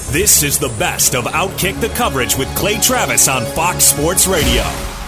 This is the best of Outkick the coverage with Clay Travis on Fox Sports Radio.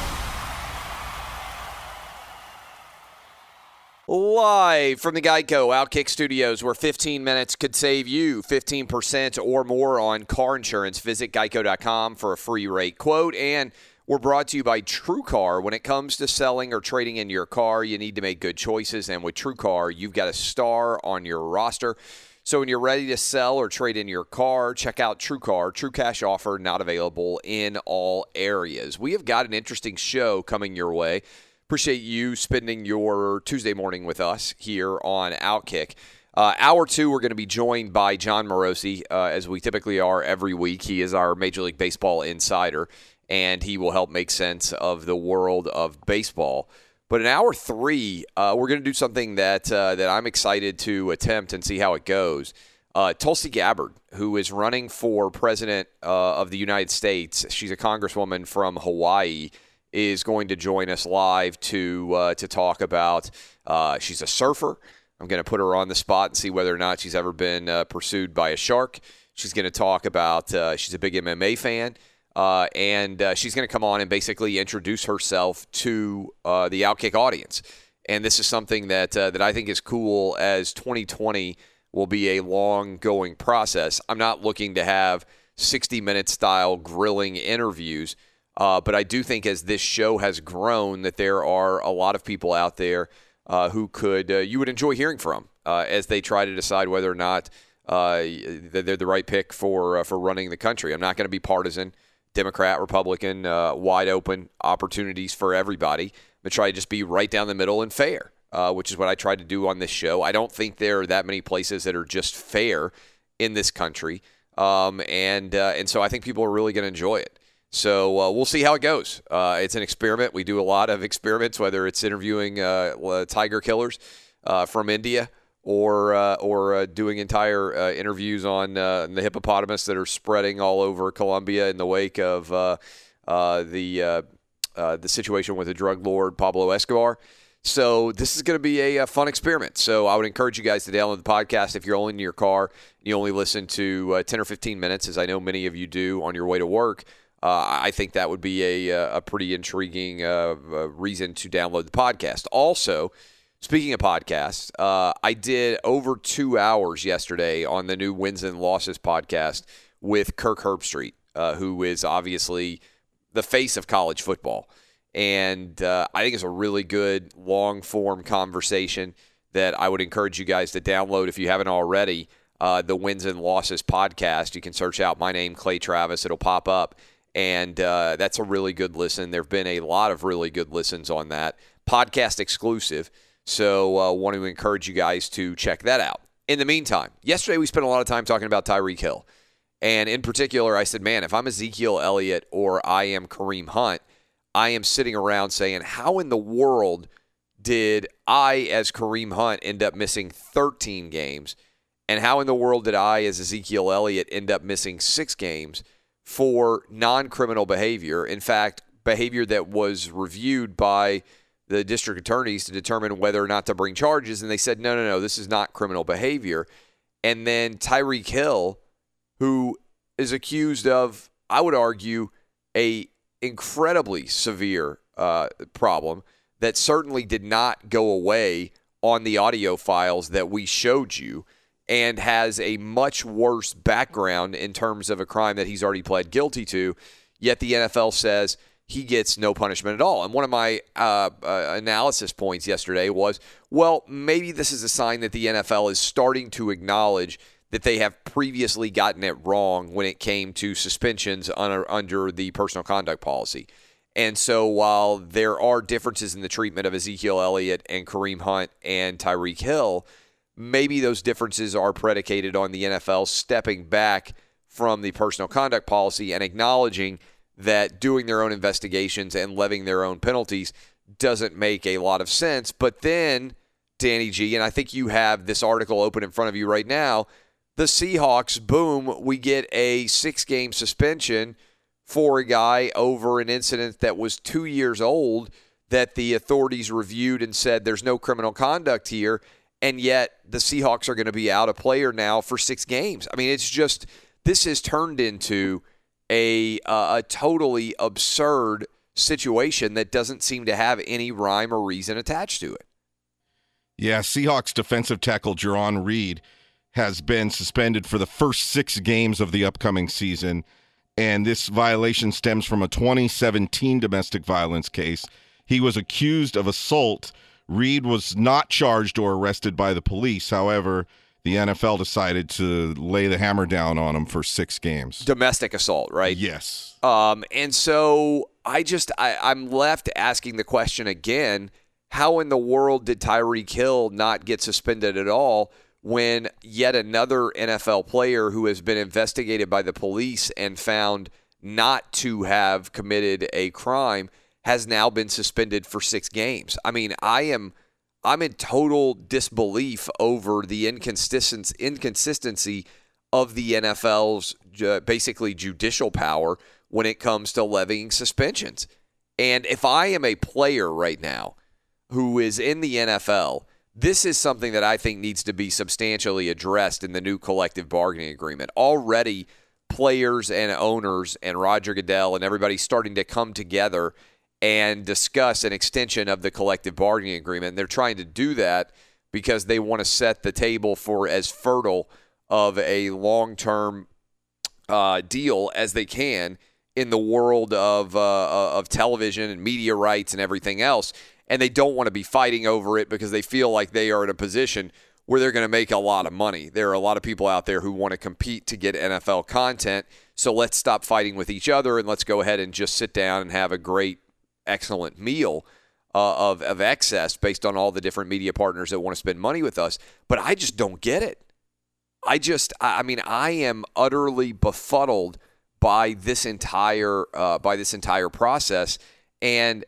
Live from the Geico Outkick Studios, where 15 minutes could save you 15% or more on car insurance. Visit geico.com for a free rate quote. And we're brought to you by TrueCar. When it comes to selling or trading in your car, you need to make good choices. And with TrueCar, you've got a star on your roster. So when you're ready to sell or trade in your car, check out TrueCar. True cash offer not available in all areas. We have got an interesting show coming your way. Appreciate you spending your Tuesday morning with us here on Outkick. Hour 2, we're going to be joined by Jon Morosi, as we typically are every week. He is our Major League Baseball insider, and he will help make sense of the world of baseball. But in hour 3, we're going to do something that I'm excited to attempt and see how it goes. Tulsi Gabbard, who is running for president of the United States, she's a congresswoman from Hawaii, is going to join us live to talk about. She's a surfer. I'm going to put her on the spot and see whether or not she's ever been pursued by a shark. She's going to talk about. She's a big MMA fan. And she's going to come on and basically introduce herself to the Outkick audience. And this is something that I think is cool, as 2020 will be a long-going process. I'm not looking to have 60-minute style grilling interviews, but I do think as this show has grown that there are a lot of people out there who you would enjoy hearing from as they try to decide whether or not they're the right pick for running the country. I'm not going to be partisan. Democrat, Republican, wide open opportunities for everybody. I'm going to try to just be right down the middle and fair, which is what I tried to do on this show. I don't think there are that many places that are just fair in this country, and so I think people are really going to enjoy it. So we'll see how it goes. It's an experiment. We do a lot of experiments, whether it's interviewing tiger killers from India, or doing entire interviews on the hippopotamus that are spreading all over Colombia in the wake of the situation with the drug lord Pablo Escobar. So this is going to be a fun experiment. So I would encourage you guys to download the podcast. If you're only in your car, you only listen to 10 or 15 minutes, as I know many of you do on your way to work. I think that would be a pretty intriguing reason to download the podcast. Also, speaking of podcasts, I did over 2 hours yesterday on the new Wins and Losses podcast with Kirk Herbstreit, who is obviously the face of college football. And I think it's a really good long-form conversation that I would encourage you guys to download if you haven't already. The Wins and Losses podcast. You can search out my name, Clay Travis. It'll pop up. And that's a really good listen. There have been a lot of really good listens on that. Podcast exclusive. So want to encourage you guys to check that out. In the meantime, yesterday we spent a lot of time talking about Tyreek Hill. And in particular, I said, man, if I'm Ezekiel Elliott or I am Kareem Hunt, I am sitting around saying, how in the world did I, as Kareem Hunt, end up missing 13 games? And how in the world did I, as Ezekiel Elliott, end up missing 6 games for non-criminal behavior? In fact, behavior that was reviewed by the district attorneys to determine whether or not to bring charges, and they said, no, this is not criminal behavior. And then Tyreek Hill, who is accused of, I would argue, a incredibly severe problem that certainly did not go away on the audio files that we showed you, and has a much worse background in terms of a crime that he's already pled guilty to, yet the NFL says he gets no punishment at all. And one of my analysis points yesterday was, well, maybe this is a sign that the NFL is starting to acknowledge that they have previously gotten it wrong when it came to suspensions under the personal conduct policy. And so while there are differences in the treatment of Ezekiel Elliott and Kareem Hunt and Tyreek Hill, maybe those differences are predicated on the NFL stepping back from the personal conduct policy and acknowledging that doing their own investigations and levying their own penalties doesn't make a lot of sense. But then, Danny G, and I think you have this article open in front of you right now, the Seahawks, boom, we get a 6-game suspension for a guy over an incident that was 2 years old that the authorities reviewed and said there's no criminal conduct here, and yet the Seahawks are going to be out a player now for 6 games. I mean, it's just this has turned into a totally absurd situation that doesn't seem to have any rhyme or reason attached to it. Yeah, Seahawks defensive tackle Jarran Reed has been suspended for the first 6 games of the upcoming season, and this violation stems from a 2017 domestic violence case. He was accused of assault. Reed was not charged or arrested by the police. However, the NFL decided to lay the hammer down on him for 6 games. Domestic assault, right? Yes. And so I'm left asking the question again, how in the world did Tyreek Hill not get suspended at all when yet another NFL player who has been investigated by the police and found not to have committed a crime has now been suspended for 6 games? I mean, I'm in total disbelief over the inconsistency of the NFL's basically judicial power when it comes to levying suspensions. And if I am a player right now who is in the NFL, this is something that I think needs to be substantially addressed in the new collective bargaining agreement. Already, players and owners and Roger Goodell and everybody starting to come together and discuss an extension of the collective bargaining agreement. And they're trying to do that because they want to set the table for as fertile of a long-term deal as they can in the world of television and media rights and everything else. And they don't want to be fighting over it because they feel like they are in a position where they're going to make a lot of money. There are a lot of people out there who want to compete to get NFL content. So let's stop fighting with each other and let's go ahead and just sit down and have a great, excellent meal of excess based on all the different media partners that want to spend money with us. But I just don't get it. I am utterly befuddled by this entire process. And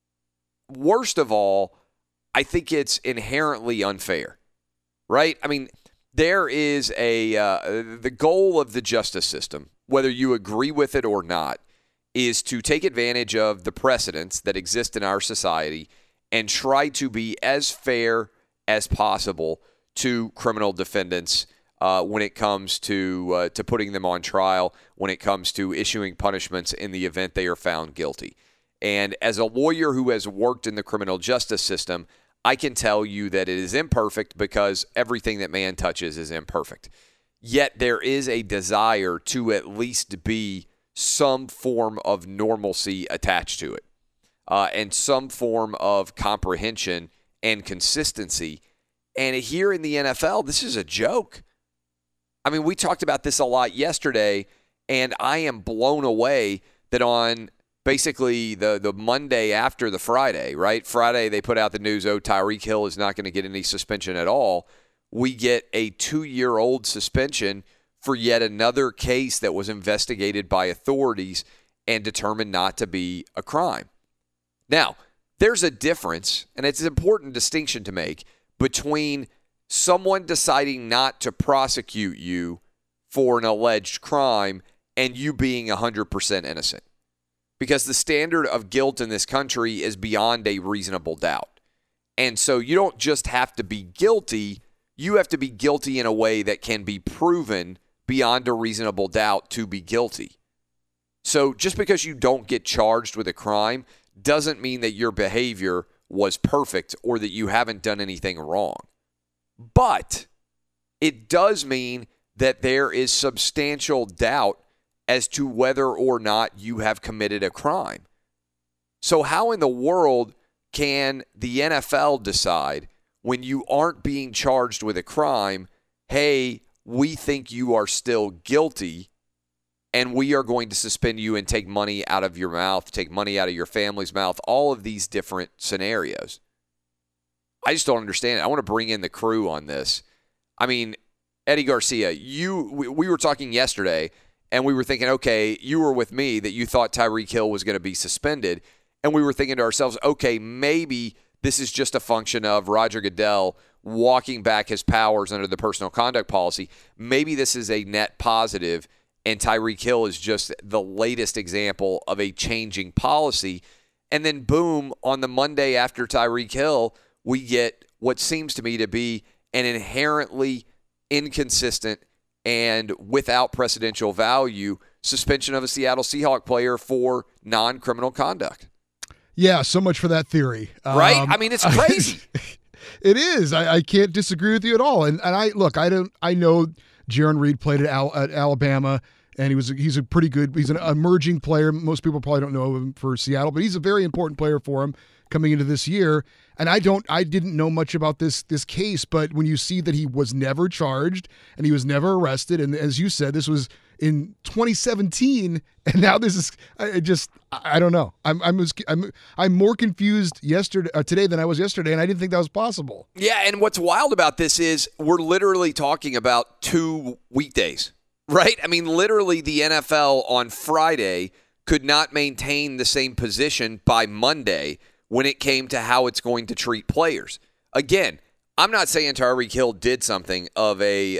worst of all, I think it's inherently unfair, right? I mean, there is the goal of the justice system, whether you agree with it or not, is to take advantage of the precedents that exist in our society and try to be as fair as possible to criminal defendants when it comes to putting them on trial, when it comes to issuing punishments in the event they are found guilty. And as a lawyer who has worked in the criminal justice system, I can tell you that it is imperfect because everything that man touches is imperfect. Yet there is a desire to at least be some form of normalcy attached to it, and some form of comprehension and consistency. And here in the NFL, this is a joke. I mean, we talked about this a lot yesterday, and I am blown away that on basically the Monday after the Friday, right? Friday, they put out the news, Tyreek Hill is not going to get any suspension at all. We get a 2-year-old suspension for yet another case that was investigated by authorities and determined not to be a crime. Now, there's a difference, and it's an important distinction to make, between someone deciding not to prosecute you for an alleged crime and you being 100% innocent. Because the standard of guilt in this country is beyond a reasonable doubt. And so you don't just have to be guilty, you have to be guilty in a way that can be proven beyond a reasonable doubt to be guilty. So just because you don't get charged with a crime doesn't mean that your behavior was perfect or that you haven't done anything wrong. But it does mean that there is substantial doubt as to whether or not you have committed a crime. So how in the world can the NFL decide when you aren't being charged with a crime, hey, we think you are still guilty and we are going to suspend you and take money out of your mouth, take money out of your family's mouth, all of these different scenarios? I just don't understand it. I want to bring in the crew on this. I mean, Eddie Garcia, we were talking yesterday, and we were thinking, okay, you were with me that you thought Tyreek Hill was going to be suspended. And we were thinking to ourselves, okay, maybe this is just a function of Roger Goodell walking back his powers under the personal conduct policy. Maybe this is a net positive, and Tyreek Hill is just the latest example of a changing policy. And then, boom, on the Monday after Tyreek Hill, we get what seems to me to be an inherently inconsistent and without precedential value, suspension of a Seattle Seahawks player for non-criminal conduct. Yeah, so much for that theory. Right? I mean, it's crazy. It is. I can't disagree with you at all. And I know Jarran Reed played at Alabama, and he's a pretty good, he's an emerging player. Most people probably don't know him for Seattle, but he's a very important player for him coming into this year. And I didn't know much about this case, but when you see that he was never charged and he was never arrested, and as you said, this was in 2017, and now this is I don't know. I'm more confused today than I was yesterday, and I didn't think that was possible. Yeah, and what's wild about this is we're literally talking about 2 weekdays, right? I mean, literally the NFL on Friday could not maintain the same position by Monday when it came to how it's going to treat players. Again, I'm not saying Tyreek Hill did something of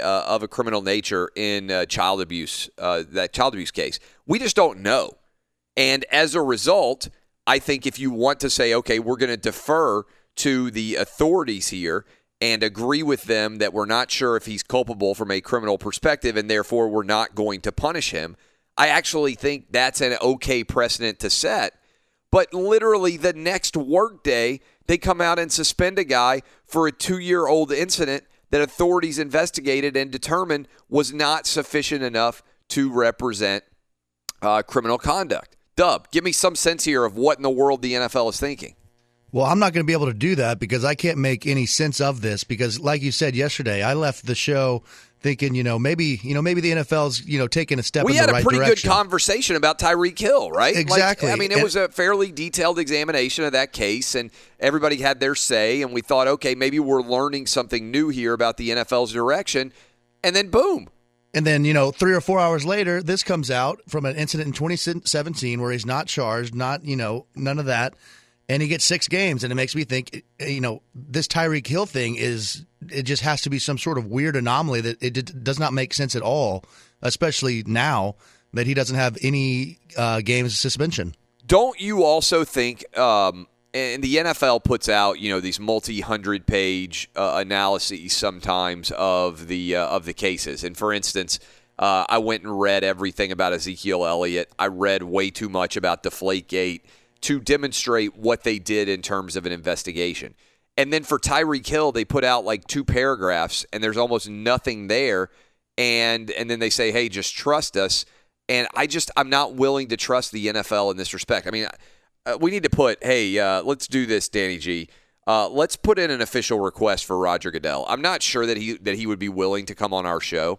a criminal nature in child abuse, that child abuse case. We just don't know. And as a result, I think if you want to say, okay, we're going to defer to the authorities here and agree with them that we're not sure if he's culpable from a criminal perspective and therefore we're not going to punish him, I actually think that's an okay precedent to set. But literally the next workday, they come out and suspend a guy for a 2-year-old incident that authorities investigated and determined was not sufficient enough to represent criminal conduct. Dub, give me some sense here of what in the world the NFL is thinking. Well, I'm not going to be able to do that because I can't make any sense of this because, like you said yesterday, I left the show thinking, maybe the NFL's, taking a step in the right direction. We had a pretty good conversation about Tyreek Hill, right? Exactly. It was a fairly detailed examination of that case, and everybody had their say, and we thought, okay, maybe we're learning something new here about the NFL's direction, and then boom. And then, 3 or 4 hours later, this comes out from an incident in 2017 where he's not charged, none of that. And he gets 6 games, and it makes me think, this Tyreek Hill thing it just has to be some sort of weird anomaly that it does not make sense at all, especially now that he doesn't have any games of suspension. Don't you also think, and the NFL puts out, these multi-100-page analyses sometimes of the cases. And for instance, I went and read everything about Ezekiel Elliott. I read way too much about Deflategate to demonstrate what they did in terms of an investigation. And then for Tyreek Hill, they put out like 2 paragraphs, and there's almost nothing there. And then they say, hey, just trust us. And I'm not willing to trust the NFL in this respect. I mean, we need to put, hey, let's do this, Danny G. Let's put in an official request for Roger Goodell. I'm not sure that he would be willing to come on our show,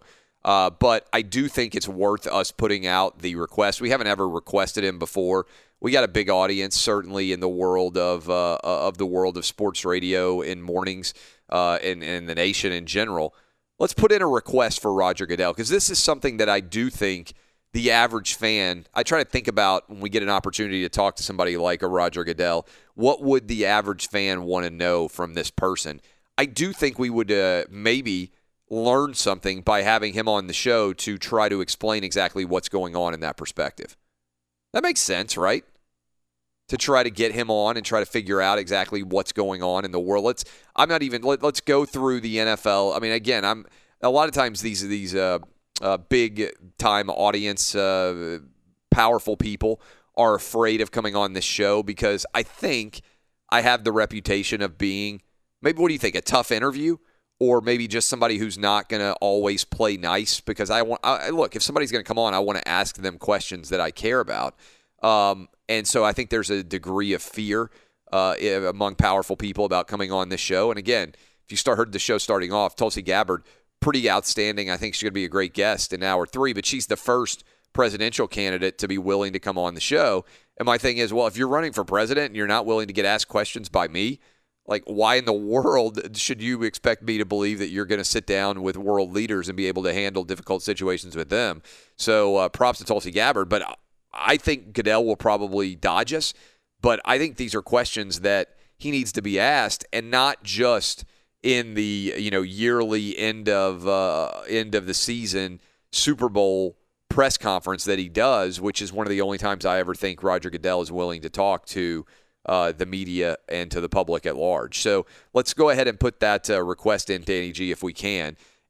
but I do think it's worth us putting out the request. We haven't ever requested him before. We got a big audience, certainly in the world of sports radio in mornings, in the nation in general. Let's put in a request for Roger Goodell because this is something that I do think the average fan. I try to think about when we get an opportunity to talk to somebody like a Roger Goodell. What would the average fan want to know from this person? I do think we would maybe learn something by having him on the show to try to explain exactly what's going on in that perspective. That makes sense, right? To try to get him on and try to figure out exactly what's going on in the world. Let's go through the NFL. I mean, again, a lot of times these big time audience, powerful people are afraid of coming on this show because I think I have the reputation of being maybe, what do you think, a tough interview? Or maybe just somebody who's not going to always play nice because look, if somebody's going to come on, I want to ask them questions that I care about. And so I think there's a degree of fear among powerful people about coming on this show. And again, if you heard the show starting off, Tulsi Gabbard, pretty outstanding. I think she's going to be a great guest in hour 3, but she's the first presidential candidate to be willing to come on the show. And my thing is, well, if you're running for president and you're not willing to get asked questions by me, like, why in the world should you expect me to believe that you're going to sit down with world leaders and be able to handle difficult situations with them? So props to Tulsi Gabbard. But I think Goodell will probably dodge us. But I think these are questions that he needs to be asked, and not just in the yearly end of the season Super Bowl press conference that he does, which is one of the only times I ever think Roger Goodell is willing to talk to the media and to the public at large. So let's go ahead and put that request in, Danny G, if we can.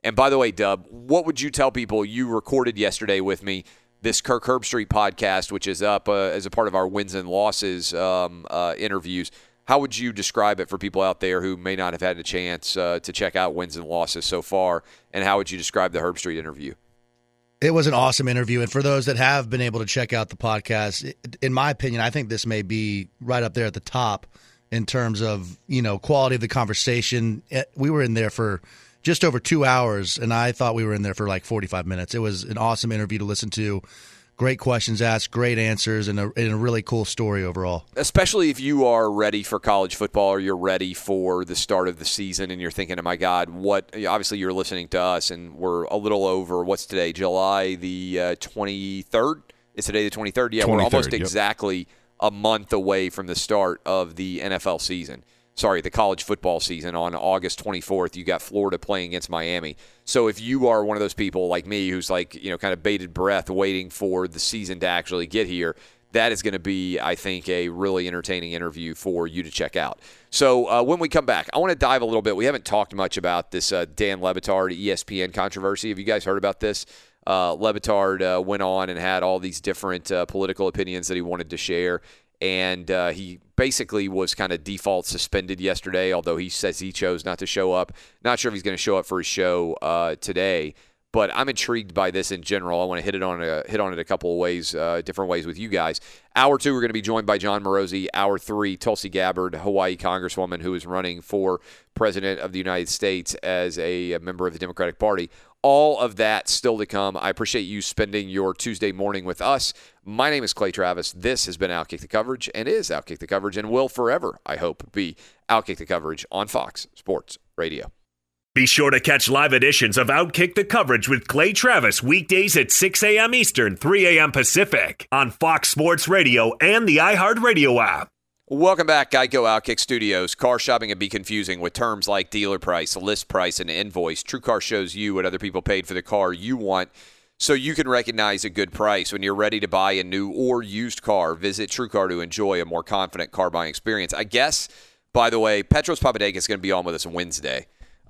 And by the way, Dub, what would you tell people? You recorded yesterday with me this Kirk Herbstreit podcast, which is up as a part of our wins and losses interviews. How would you describe it for people out there who may not have had a chance to check out wins and losses so far? And how would you describe the Herbstreit interview? It was an awesome interview. And for those that have been able to check out the podcast, in my opinion, I think this may be right up there at the top in terms of, quality of the conversation. We were in there for just over 2 hours, and I thought we were in there for like 45 minutes. It was an awesome interview to listen to. Great questions asked, great answers, and a really cool story overall. Especially if you are ready for college football or you're ready for the start of the season and you're thinking, oh my God, obviously you're listening to us and we're a little over, what's today, July the 23rd? Is today the 23rd? Yeah, 23rd, we're almost exactly a month away from the start of the NFL season. Sorry, the college football season. On August 24th, you got Florida playing against Miami. So if you are one of those people like me who's kind of bated breath waiting for the season to actually get here, that is going to be, I think, a really entertaining interview for you to check out. So when we come back, I want to dive a little bit. We haven't talked much about this Dan Le Batard ESPN controversy. Have you guys heard about this? Le Batard went on and had all these different political opinions that he wanted to share. And he basically was kind of default suspended yesterday, although he says he chose not to show up. Not sure if he's going to show up for his show today, but I'm intrigued by this in general. I want to hit on it a couple of ways, different ways with you guys. Hour 2, we're going to be joined by John Morosi. Hour 3, Tulsi Gabbard, Hawaii Congresswoman who is running for President of the United States as a member of the Democratic Party. All of that still to come. I appreciate you spending your Tuesday morning with us. My name is Clay Travis. This has been Outkick the Coverage and is Outkick the Coverage and will forever, I hope, be Outkick the Coverage on Fox Sports Radio. Be sure to catch live editions of Outkick the Coverage with Clay Travis weekdays at 6 a.m. Eastern, 3 a.m. Pacific on Fox Sports Radio and the iHeartRadio app. Welcome back, Geico Outkick Studios. Car shopping can be confusing with terms like dealer price, list price, and invoice. TrueCar shows you what other people paid for the car you want, so you can recognize a good price. When you're ready to buy a new or used car, visit TrueCar to enjoy a more confident car buying experience. I guess, by the way, Petros Papadakis is going to be on with us on Wednesday,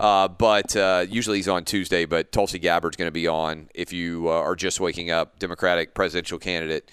but usually he's on Tuesday, but Tulsi Gabbard's going to be on if you are just waking up, Democratic presidential candidate.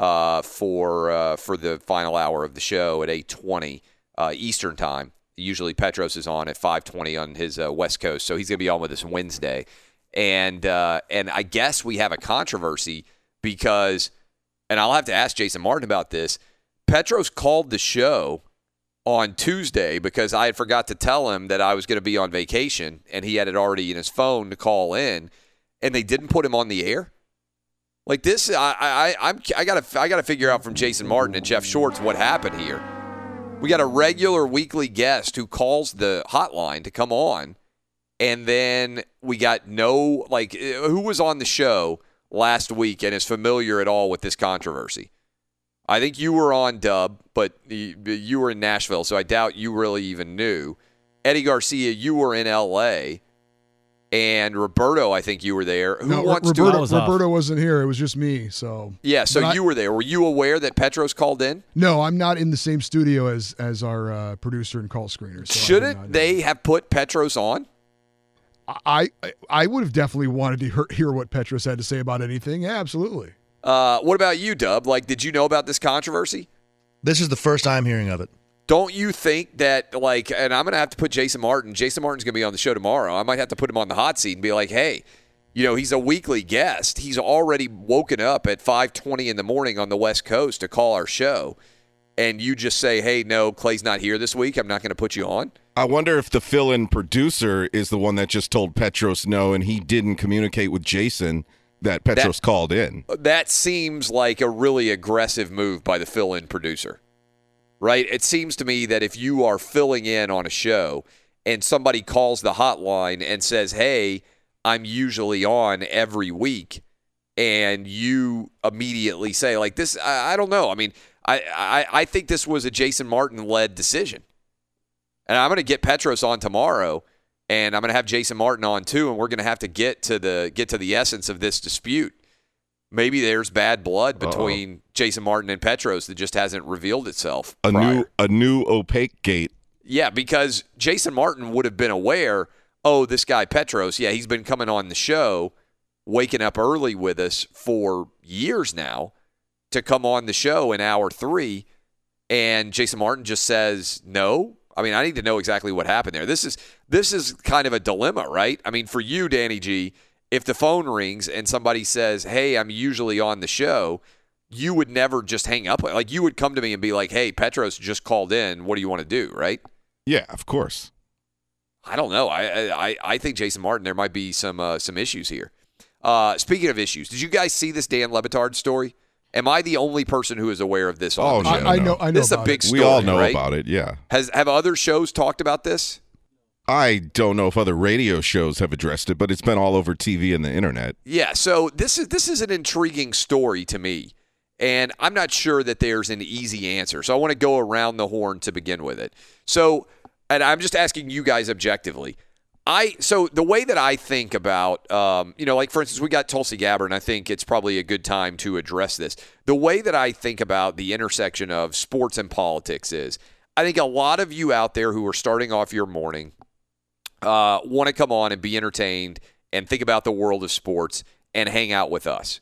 For the final hour of the show at 8:20 Eastern time. Usually Petros is on at 5:20 on his West Coast, so he's going to be on with us Wednesday. And I guess we have a controversy because, and I'll have to ask Jason Martin about this, Petros called the show on Tuesday because I had forgot to tell him that I was going to be on vacation, and he had it already in his phone to call in, and they didn't put him on the air. Like this, I gotta figure out from Jason Martin and Jeff Shorts what happened here. We got a regular weekly guest who calls the hotline to come on, and then we got who was on the show last week and is familiar at all with this controversy. I think you were on, Dub, but you were in Nashville, so I doubt you really even knew. Eddie Garcia, you were in L.A., and Roberto, I think you were there. Roberto wasn't here. It was just me. So yeah, so you were there. Were you aware that Petros called in? No, I'm not in the same studio as our producer and call screener. So shouldn't they have put Petros on? I would have definitely wanted to hear what Petros had to say about anything. Yeah, absolutely. What about you, Dub? Did you know about this controversy? This is the first time hearing of it. Don't you think that, and I'm going to have to put Jason Martin's going to be on the show tomorrow. I might have to put him on the hot seat and be like, hey, he's a weekly guest. He's already woken up at 5:20 in the morning on the West Coast to call our show. And you just say, hey, no, Clay's not here this week. I'm not going to put you on. I wonder if the fill-in producer is the one that just told Petros no, and he didn't communicate with Jason that Petros called in. That seems like a really aggressive move by the fill-in producer. Right? It seems to me that if you are filling in on a show and somebody calls the hotline and says, hey, I'm usually on every week, and you immediately say, this, I don't know. I mean, I think this was a Jason Martin-led decision. And I'm going to get Petros on tomorrow, and I'm going to have Jason Martin on too, and we're going to have to get to the essence of this dispute. Maybe there's bad blood between Jason Martin and Petros that just hasn't revealed itself. A new opaque gate. Yeah, because Jason Martin would have been aware oh, this guy Petros, yeah, he's been coming on the show, waking up early with us for years now to come on the show in hour 3, and Jason Martin just says no. I mean, I need to know exactly what happened there. This is kind of a dilemma, right? I mean, for you, Danny G, if the phone rings and somebody says, hey, I'm usually on the show, you would never just hang up. Like, you would come to me and be like, hey, Petros just called in. What do you want to do, right? Yeah, of course. I don't know. I think Jason Martin, there might be some issues here. Speaking of issues, did you guys see this Dan Le Batard story? Am I the only person who is aware of this on the show? I know. This is a about big it. story, We all know right? about it, yeah. Have other shows talked about this? I don't know if other radio shows have addressed it, but it's been all over TV and the internet. Yeah, so this is an intriguing story to me, and I'm not sure that there's an easy answer. So I want to go around the horn to begin with it. So, and I'm just asking you guys objectively. So the way that I think about, like for instance, we got Tulsi Gabbard, and I think it's probably a good time to address this. The way that I think about the intersection of sports and politics is, I think a lot of you out there who are starting off your morning want to come on and be entertained and think about the world of sports and hang out with us.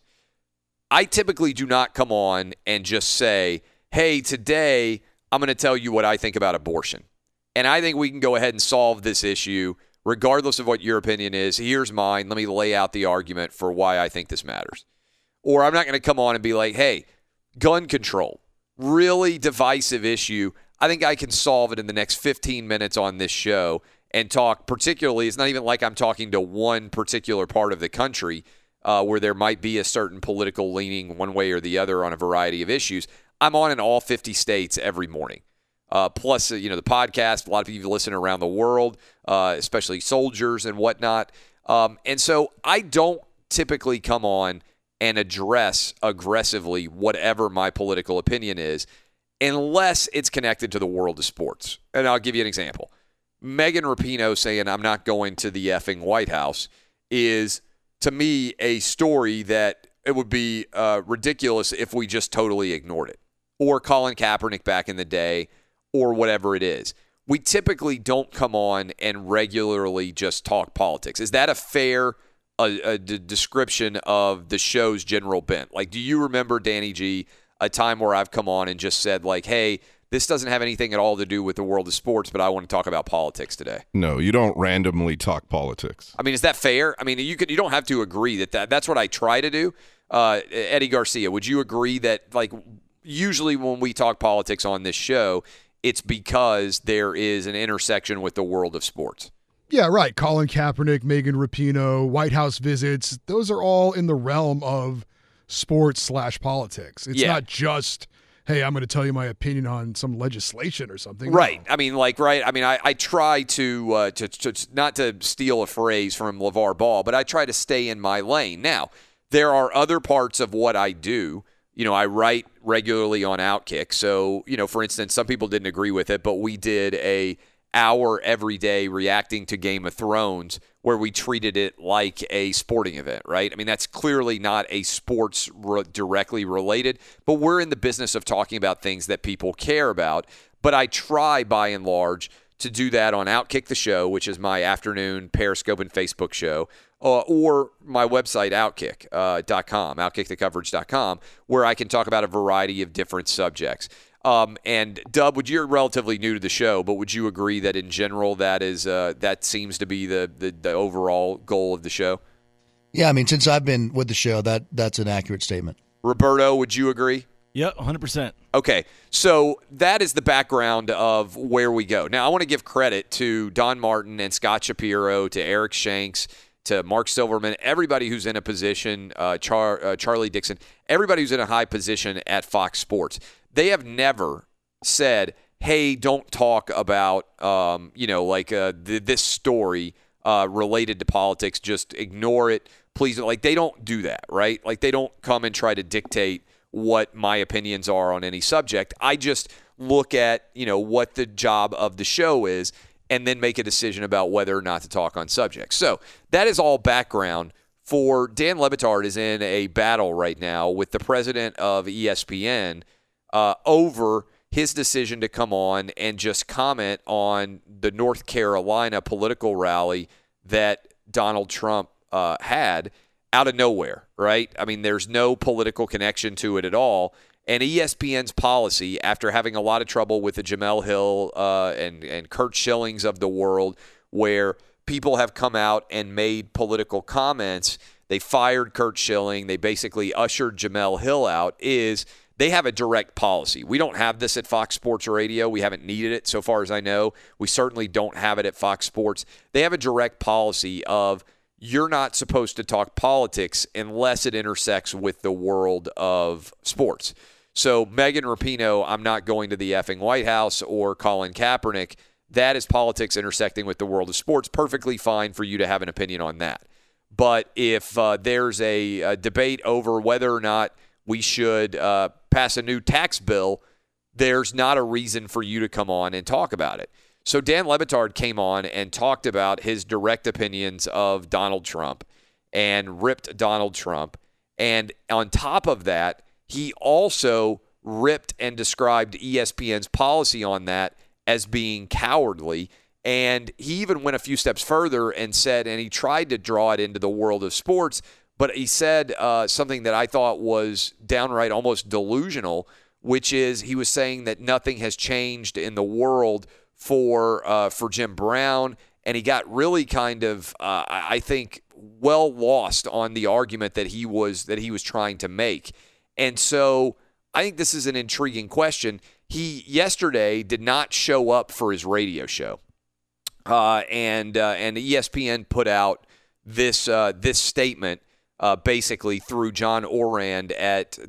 I typically do not come on and just say, hey, today I'm going to tell you what I think about abortion. And I think we can go ahead and solve this issue regardless of what your opinion is. Here's mine. Let me lay out the argument for why I think this matters. Or I'm not going to come on and be like, hey, gun control, really divisive issue. I think I can solve it in the next 15 minutes on this show and talk particularly, it's not even like I'm talking to one particular part of the country where there might be a certain political leaning one way or the other on a variety of issues. I'm on in all 50 states every morning. Plus, the podcast, a lot of people listen around the world, especially soldiers and whatnot. And so I don't typically come on and address aggressively whatever my political opinion is unless it's connected to the world of sports. And I'll give you an example. Megan Rapinoe saying I'm not going to the effing White House is, to me, a story that it would be ridiculous if we just totally ignored it. Or Colin Kaepernick back in the day, or whatever it is. We typically don't come on and regularly just talk politics. Is that a fair description of the show's general bent? Like, do you remember, Danny G, a time where I've come on and just said, like, hey, this doesn't have anything at all to do with the world of sports, but I want to talk about politics today? No, you don't randomly talk politics. I mean, is that fair? I mean, you don't have to agree that's what I try to do. Eddie Garcia, would you agree that, like, usually when we talk politics on this show, it's because there is an intersection with the world of sports? Yeah, right. Colin Kaepernick, Megan Rapinoe, White House visits, those are all in the realm of sports/politics. It's not just, hey, I'm going to tell you my opinion on some legislation or something. Right. No. I mean, I try to not to steal a phrase from LeVar Ball, but I try to stay in my lane. Now, there are other parts of what I do. I write regularly on Outkick. So, for instance, some people didn't agree with it, but we did a hour every day reacting to Game of Thrones where we treated it like a sporting event, right? I mean, that's clearly not a sports directly related, but we're in the business of talking about things that people care about. But I try, by and large, to do that on Outkick the Show, which is my afternoon Periscope and Facebook show, or my website, Outkick.com, OutkickTheCoverage.com, where I can talk about a variety of different subjects. And Dub, you're relatively new to the show, but would you agree that in general that seems to be the overall goal of the show? Yeah, I mean, since I've been with the show, that's an accurate statement. Roberto, would you agree? Yep, 100%. Okay, so that is the background of where we go. Now, I want to give credit to Don Martin and Scott Shapiro, to Eric Shanks, to Mark Silverman, everybody who's in a position, Charlie Dixon, everybody who's in a high position at Fox Sports. They have never said, hey, don't talk about, this story related to politics. Just ignore it, please. Like, they don't do that, right? Like, they don't come and try to dictate what my opinions are on any subject. I just look at, what the job of the show is and then make a decision about whether or not to talk on subjects. So that is all background for Dan Le Batard is in a battle right now with the president of ESPN over his decision to come on and just comment on the North Carolina political rally that Donald Trump had out of nowhere, right? I mean, there's no political connection to it at all. And ESPN's policy, after having a lot of trouble with the Jemele Hill and Curt Schillings of the world, where people have come out and made political comments, they fired Curt Schilling, they basically ushered Jemele Hill out, is they have a direct policy. We don't have this at Fox Sports Radio. We haven't needed it so far as I know. We certainly don't have it at Fox Sports. They have a direct policy of you're not supposed to talk politics unless it intersects with the world of sports. So Megan Rapinoe, I'm not going to the effing White House, or Colin Kaepernick, that is politics intersecting with the world of sports. Perfectly fine for you to have an opinion on that. But if there's a debate over whether or not we should pass a new tax bill, there's not a reason for you to come on and talk about it. So Dan Le Batard came on and talked about his direct opinions of Donald Trump and ripped Donald Trump. And on top of that, he also ripped and described ESPN's policy on that as being cowardly. And he even went a few steps further and said, and he tried to draw it into the world of sports, but he said something that I thought was downright almost delusional, which is he was saying that nothing has changed in the world for Jim Brown, and he got really kind of, I think, well lost on the argument that he was trying to make. And so I think this is an intriguing question. He yesterday did not show up for his radio show, and ESPN put out this statement basically through John Orand at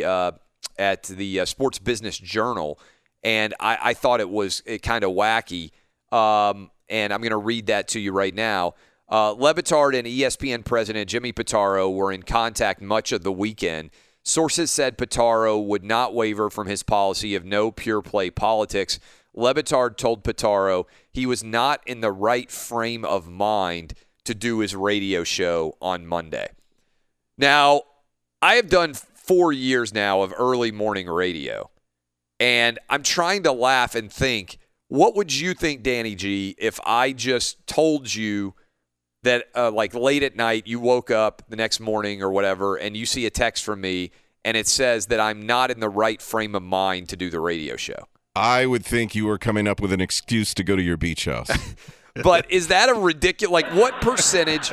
the Sports Business Journal. And I thought it was kind of wacky, and I'm going to read that to you right now. Le Batard and ESPN president Jimmy Pitaro were in contact much of the weekend. Sources said Pitaro would not waver from his policy of no pure play politics. Le Batard told Pitaro he was not in the right frame of mind to do his radio show on Monday. Now, I have done 4 years now of early morning radio. And I'm trying to laugh and think, what would you think, Danny G, if I just told you that like late at night you woke up the next morning or whatever and you see a text from me and it says that I'm not in the right frame of mind to do the radio show? I would think you were coming up with an excuse to go to your beach house. But is that a ridiculous, like what percentage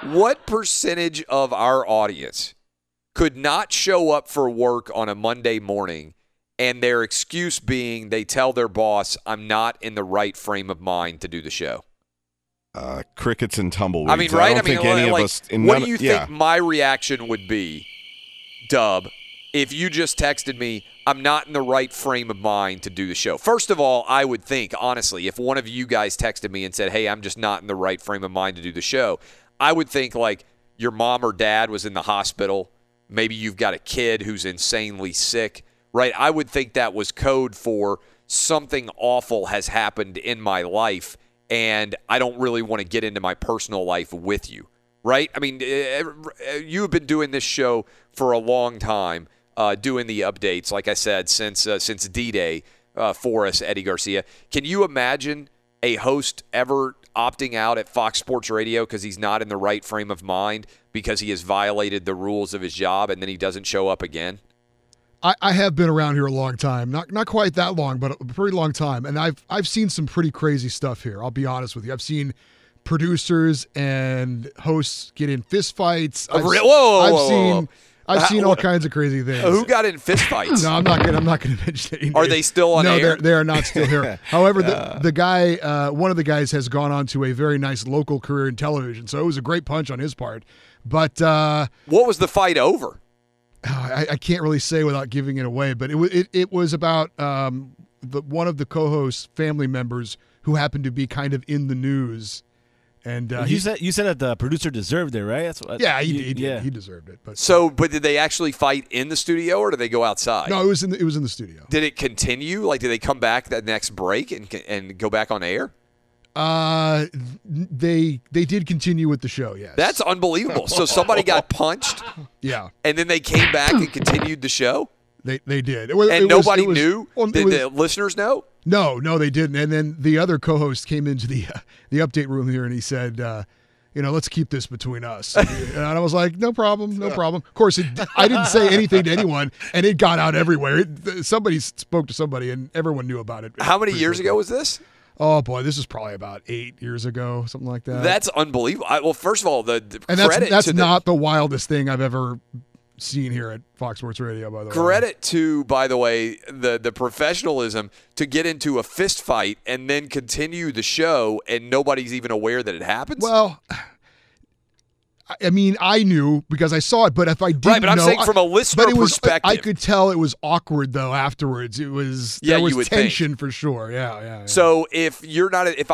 of our audience could not show up for work on a Monday morning and their excuse being they tell their boss, I'm not in the right frame of mind to do the show? Crickets and tumbleweeds. I mean, right? I don't think any of us. What do you think my reaction would be, Dub, if you just texted me, I'm not in the right frame of mind to do the show? First of all, I would think, honestly, if one of you guys texted me and said, hey, I'm just not in the right frame of mind to do the show, I would think like your mom or dad was in the hospital. Maybe you've got a kid who's insanely sick. Right, I would think that was code for something awful has happened in my life, and I don't really want to get into my personal life with you, right? I mean, you've been doing this show for a long time, doing the updates, like I said, since D-Day for us, Eddie Garcia. Can you imagine a host ever opting out at Fox Sports Radio because he's not in the right frame of mind because he has violated the rules of his job and then he doesn't show up again? I have been around here a long time, not quite that long, but a pretty long time, and I've seen some pretty crazy stuff here. I'll be honest with you. I've seen producers and hosts get in fistfights. I've seen all kinds of crazy things. Who got in fistfights? No, I'm not going to mention any names. Are they still on air? No, they are not still here. However, the guy, one of the guys, has gone on to a very nice local career in television, so it was a great punch on his part. But what was the fight over? I can't really say without giving it away, but it was about one of the co-hosts' family members who happened to be kind of in the news, and you said that the producer deserved it, right? He deserved it. But but did they actually fight in the studio or did they go outside? No, it was in the studio. Did it continue? Like, did they come back that next break and go back on air? They did continue with the show, yes. That's unbelievable. So somebody got punched? Yeah. And then they came back and continued the show? They did. Nobody knew? Did the listeners know? No, they didn't. And then the other co-host came into the update room here and he said, let's keep this between us. And I was like, no problem. Of course, I didn't say anything to anyone, and it got out everywhere. Somebody spoke to somebody, and everyone knew about it. How many years ago was this? Oh, boy, this is probably about 8 years ago, something like that. That's unbelievable. Well, first of all, the and credit that's to not the wildest thing I've ever seen here at Fox Sports Radio, by the way. Credit to, by the way, the professionalism to get into a fist fight and then continue the show and nobody's even aware that it happens. Well, I mean, I knew because I saw it, but if I didn't know. Right, but I'm saying from a listener perspective. I could tell it was awkward, though, afterwards. There was tension for sure. Yeah. So if you're not, if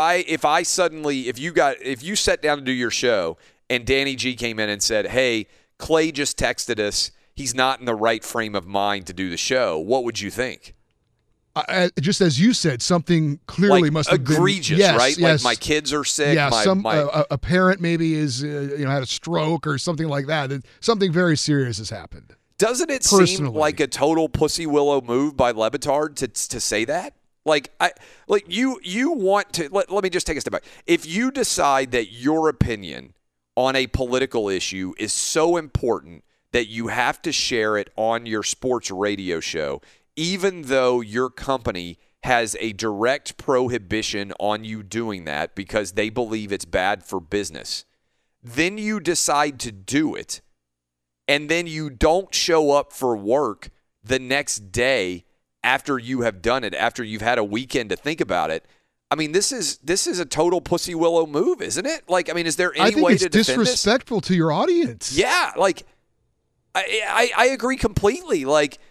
you sat down to do your show and Danny G came in and said, hey, Clay just texted us, he's not in the right frame of mind to do the show, what would you think? Just as you said, something clearly like must have egregious, been right? Yes. Like my kids are sick. Yeah, a parent maybe is had a stroke or something like that. Something very serious has happened. Doesn't it seem like a total pussy willow move by Le Batard to say that? You want to let me just take a step back. If you decide that your opinion on a political issue is so important that you have to share it on your sports radio show, even though your company has a direct prohibition on you doing that because they believe it's bad for business, then you decide to do it, and then you don't show up for work the next day after you have done it, after you've had a weekend to think about it. I mean, this is a total pussy willow move, isn't it? Is there any way to defend this? I think it's disrespectful to your audience. Yeah, I agree completely.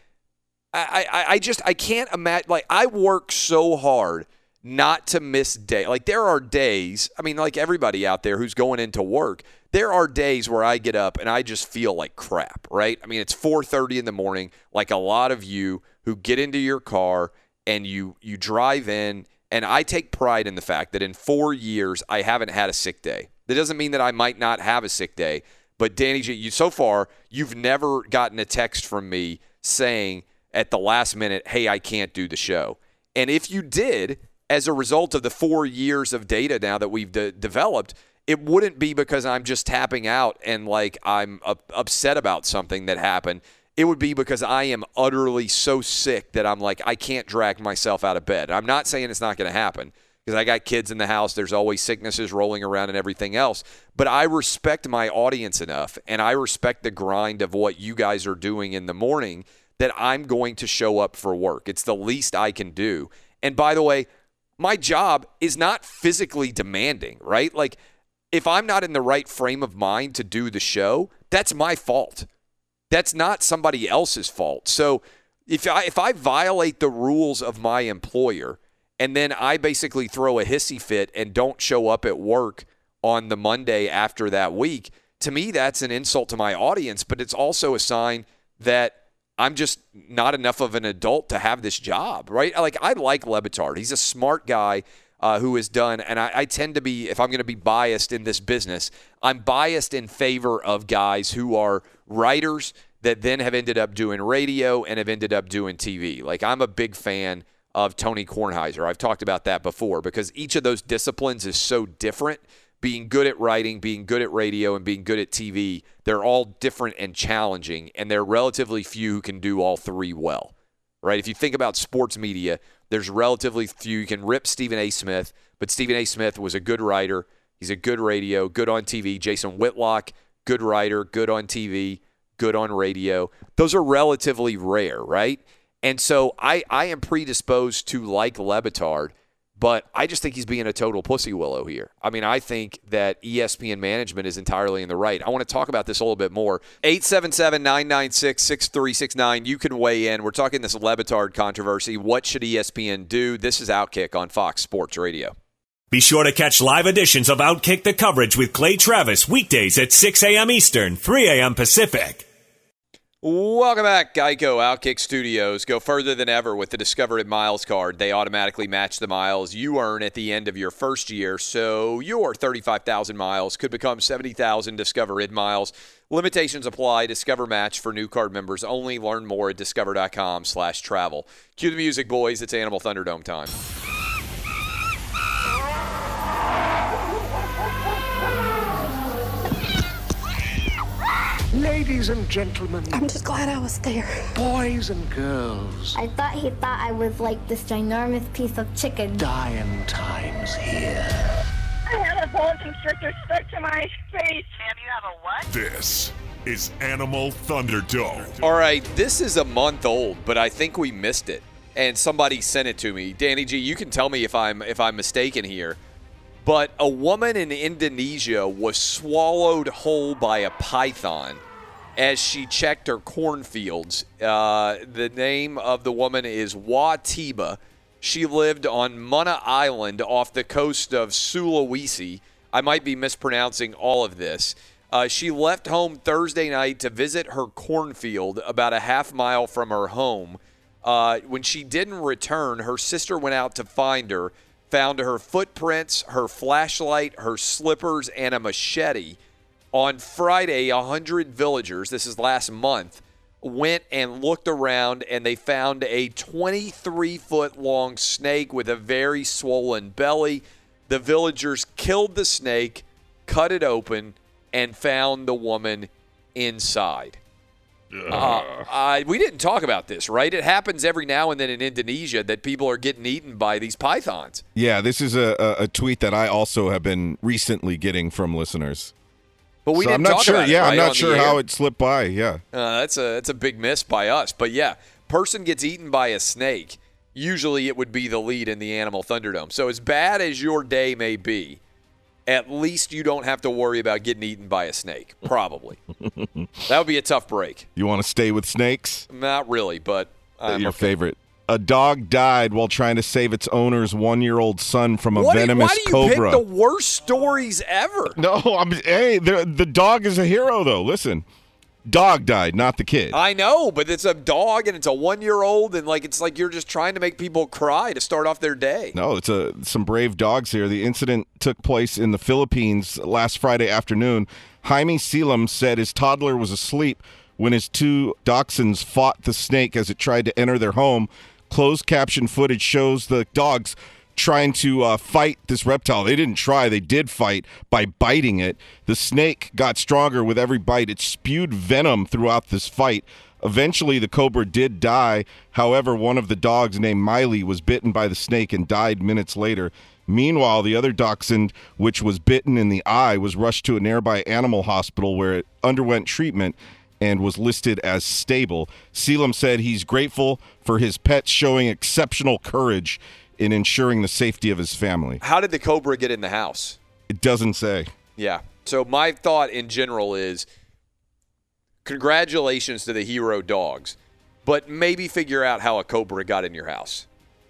I can't imagine. I work so hard not to miss day. There are days, like everybody out there who's going into work, there are days where I get up and I just feel like crap, right? It's 4:30 in the morning, like a lot of you who get into your car and you drive in, and I take pride in the fact that in 4 years I haven't had a sick day. That doesn't mean that I might not have a sick day, but Danny G, so far, you've never gotten a text from me saying at the last minute, hey, I can't do the show. And if you did, as a result of the 4 years of data now that we've developed, it wouldn't be because I'm just tapping out and I'm upset about something that happened. It would be because I am utterly so sick that I'm I can't drag myself out of bed. I'm not saying it's not going to happen because I got kids in the house. There's always sicknesses rolling around and everything else. But I respect my audience enough, and I respect the grind of what you guys are doing in the morning, that I'm going to show up for work. It's the least I can do. And by the way, my job is not physically demanding, right? If I'm not in the right frame of mind to do the show, that's my fault. That's not somebody else's fault. So if I violate the rules of my employer and then I basically throw a hissy fit and don't show up at work on the Monday after that week, to me that's an insult to my audience, but it's also a sign that I'm just not enough of an adult to have this job, right? I like Le Batard. He's a smart guy who has done, and I tend to be, if I'm going to be biased in this business, I'm biased in favor of guys who are writers that then have ended up doing radio and have ended up doing TV. I'm a big fan of Tony Kornheiser. I've talked about that before because each of those disciplines is so different. Being good at writing, being good at radio, and being good at TV, they're all different and challenging, and there are relatively few who can do all three well, right? If you think about sports media, there's relatively few. You can rip Stephen A. Smith, but Stephen A. Smith was a good writer. He's a good radio, good on TV. Jason Whitlock, good writer, good on TV, good on radio. Those are relatively rare, right? And so I am predisposed to like Le Batard, but I just think he's being a total pussy willow here. I think that ESPN management is entirely in the right. I want to talk about this a little bit more. 877-996-6369. You can weigh in. We're talking this Le Batard controversy. What should ESPN do? This is Outkick on Fox Sports Radio. Be sure to catch live editions of Outkick the Coverage with Clay Travis weekdays at 6 a.m. Eastern, 3 a.m. Pacific. Welcome back, Geico Outkick Studios. Go further than ever with the Discover It Miles card. They automatically match the miles you earn at the end of your first year, so your 35,000 miles could become 70,000 Discover It miles. Limitations apply. Discover Match for new card members only. Learn more at discover.com/travel. Cue the music, boys. It's Animal Thunderdome time. Ladies and gentlemen. I'm just glad I was there. Boys and girls. I thought he thought I was like this ginormous piece of chicken. Dying times here. I have a boa constrictor stuck to my face. And you have a what? This is Animal Thunderdome. All right, this is a month old, but I think we missed it, and somebody sent it to me. Danny G, you can tell me if I'm mistaken here, but a woman in Indonesia was swallowed whole by a python as she checked her cornfields. The name of the woman is Watiba. She lived on Mana Island off the coast of Sulawesi. I might be mispronouncing all of this. She left home Thursday night to visit her cornfield about a half mile from her home. When she didn't return, her sister went out to find her, found her footprints, her flashlight, her slippers, and a machete. On Friday, 100 villagers, this is last month, went and looked around, and they found a 23-foot-long snake with a very swollen belly. The villagers killed the snake, cut it open, and found the woman inside. We didn't talk about this, right? It happens every now and then in Indonesia that people are getting eaten by these pythons. Yeah, this is a tweet that I also have been recently getting from listeners. But we didn't I'm not talk sure. about it, Yeah, right, I'm not on sure the air. how it slipped by. Yeah, that's a big miss by us. But yeah, person gets eaten by a snake. Usually it would be the lead in the Animal Thunderdome. So as bad as your day may be, at least you don't have to worry about getting eaten by a snake. Probably. That would be a tough break. You want to stay with snakes? Not really, but I'm Your okay. favorite. A dog died while trying to save its owner's 1-year-old son from a venomous why do you cobra. pick the worst stories ever? No, the dog is a hero, though. Listen, dog died, not the kid. I know, but it's a dog and it's a 1-year-old, and it's like you're just trying to make people cry to start off their day. No, it's some brave dogs here. The incident took place in the Philippines last Friday afternoon. Jaime Selam said his toddler was asleep when his 2 dachshunds fought the snake as it tried to enter their home. Closed caption footage shows the dogs trying to fight this reptile. They didn't try. They did fight by biting it. The snake got stronger with every bite. It spewed venom throughout this fight. Eventually, the cobra did die. However, one of the dogs named Miley was bitten by the snake and died minutes later. Meanwhile, the other dachshund, which was bitten in the eye, was rushed to a nearby animal hospital where it underwent treatment and was listed as stable. Selam said he's grateful for his pets showing exceptional courage in ensuring the safety of his family. How did the cobra get in the house? It doesn't say. Yeah. So my thought in general is congratulations to the hero dogs, but maybe figure out how a cobra got in your house.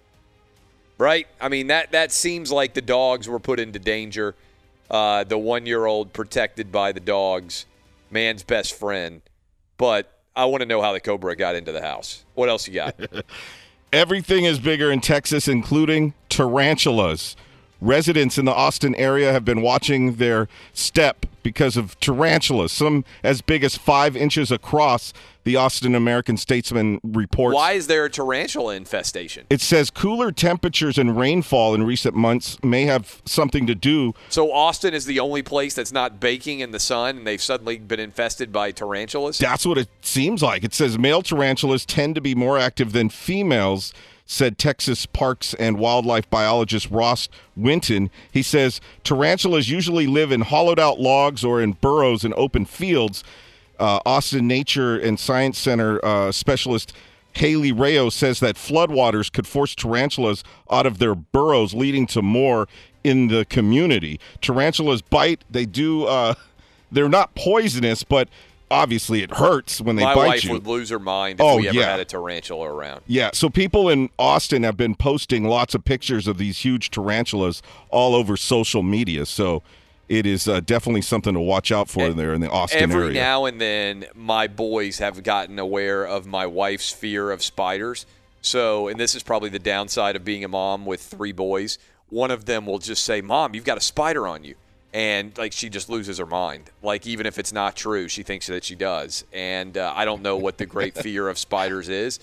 Right? I mean, that seems like the dogs were put into danger. The 1-year-old protected by the dogs, man's best friend. But I want to know how the cobra got into the house. What else you got? Everything is bigger in Texas, including tarantulas. Residents in the Austin area have been watching their step because of tarantulas, some as big as 5 inches across, the Austin American-Statesman reports. Why is there a tarantula infestation? It says cooler temperatures and rainfall in recent months may have something to do. So Austin is the only place that's not baking in the sun, and they've suddenly been infested by tarantulas? That's what it seems like. It says male tarantulas tend to be more active than females, said Texas Parks and Wildlife biologist Ross Winton. He says tarantulas usually live in hollowed-out logs or in burrows in open fields. Austin Nature and Science Center specialist Haley Rayo says that floodwaters could force tarantulas out of their burrows, leading to more in the community. Tarantulas bite. They do. They're not poisonous, but obviously it hurts when they bite you. My wife would lose her mind if we ever had a tarantula around. Yeah, so people in Austin have been posting lots of pictures of these huge tarantulas all over social media, so it is definitely something to watch out for there in the Austin area. Every now and then, my boys have gotten aware of my wife's fear of spiders. So, and this is probably the downside of being a mom with 3 boys. One of them will just say, "Mom, you've got a spider on you." And, she just loses her mind. Even if it's not true, she thinks that she does. And I don't know what the great fear of spiders is,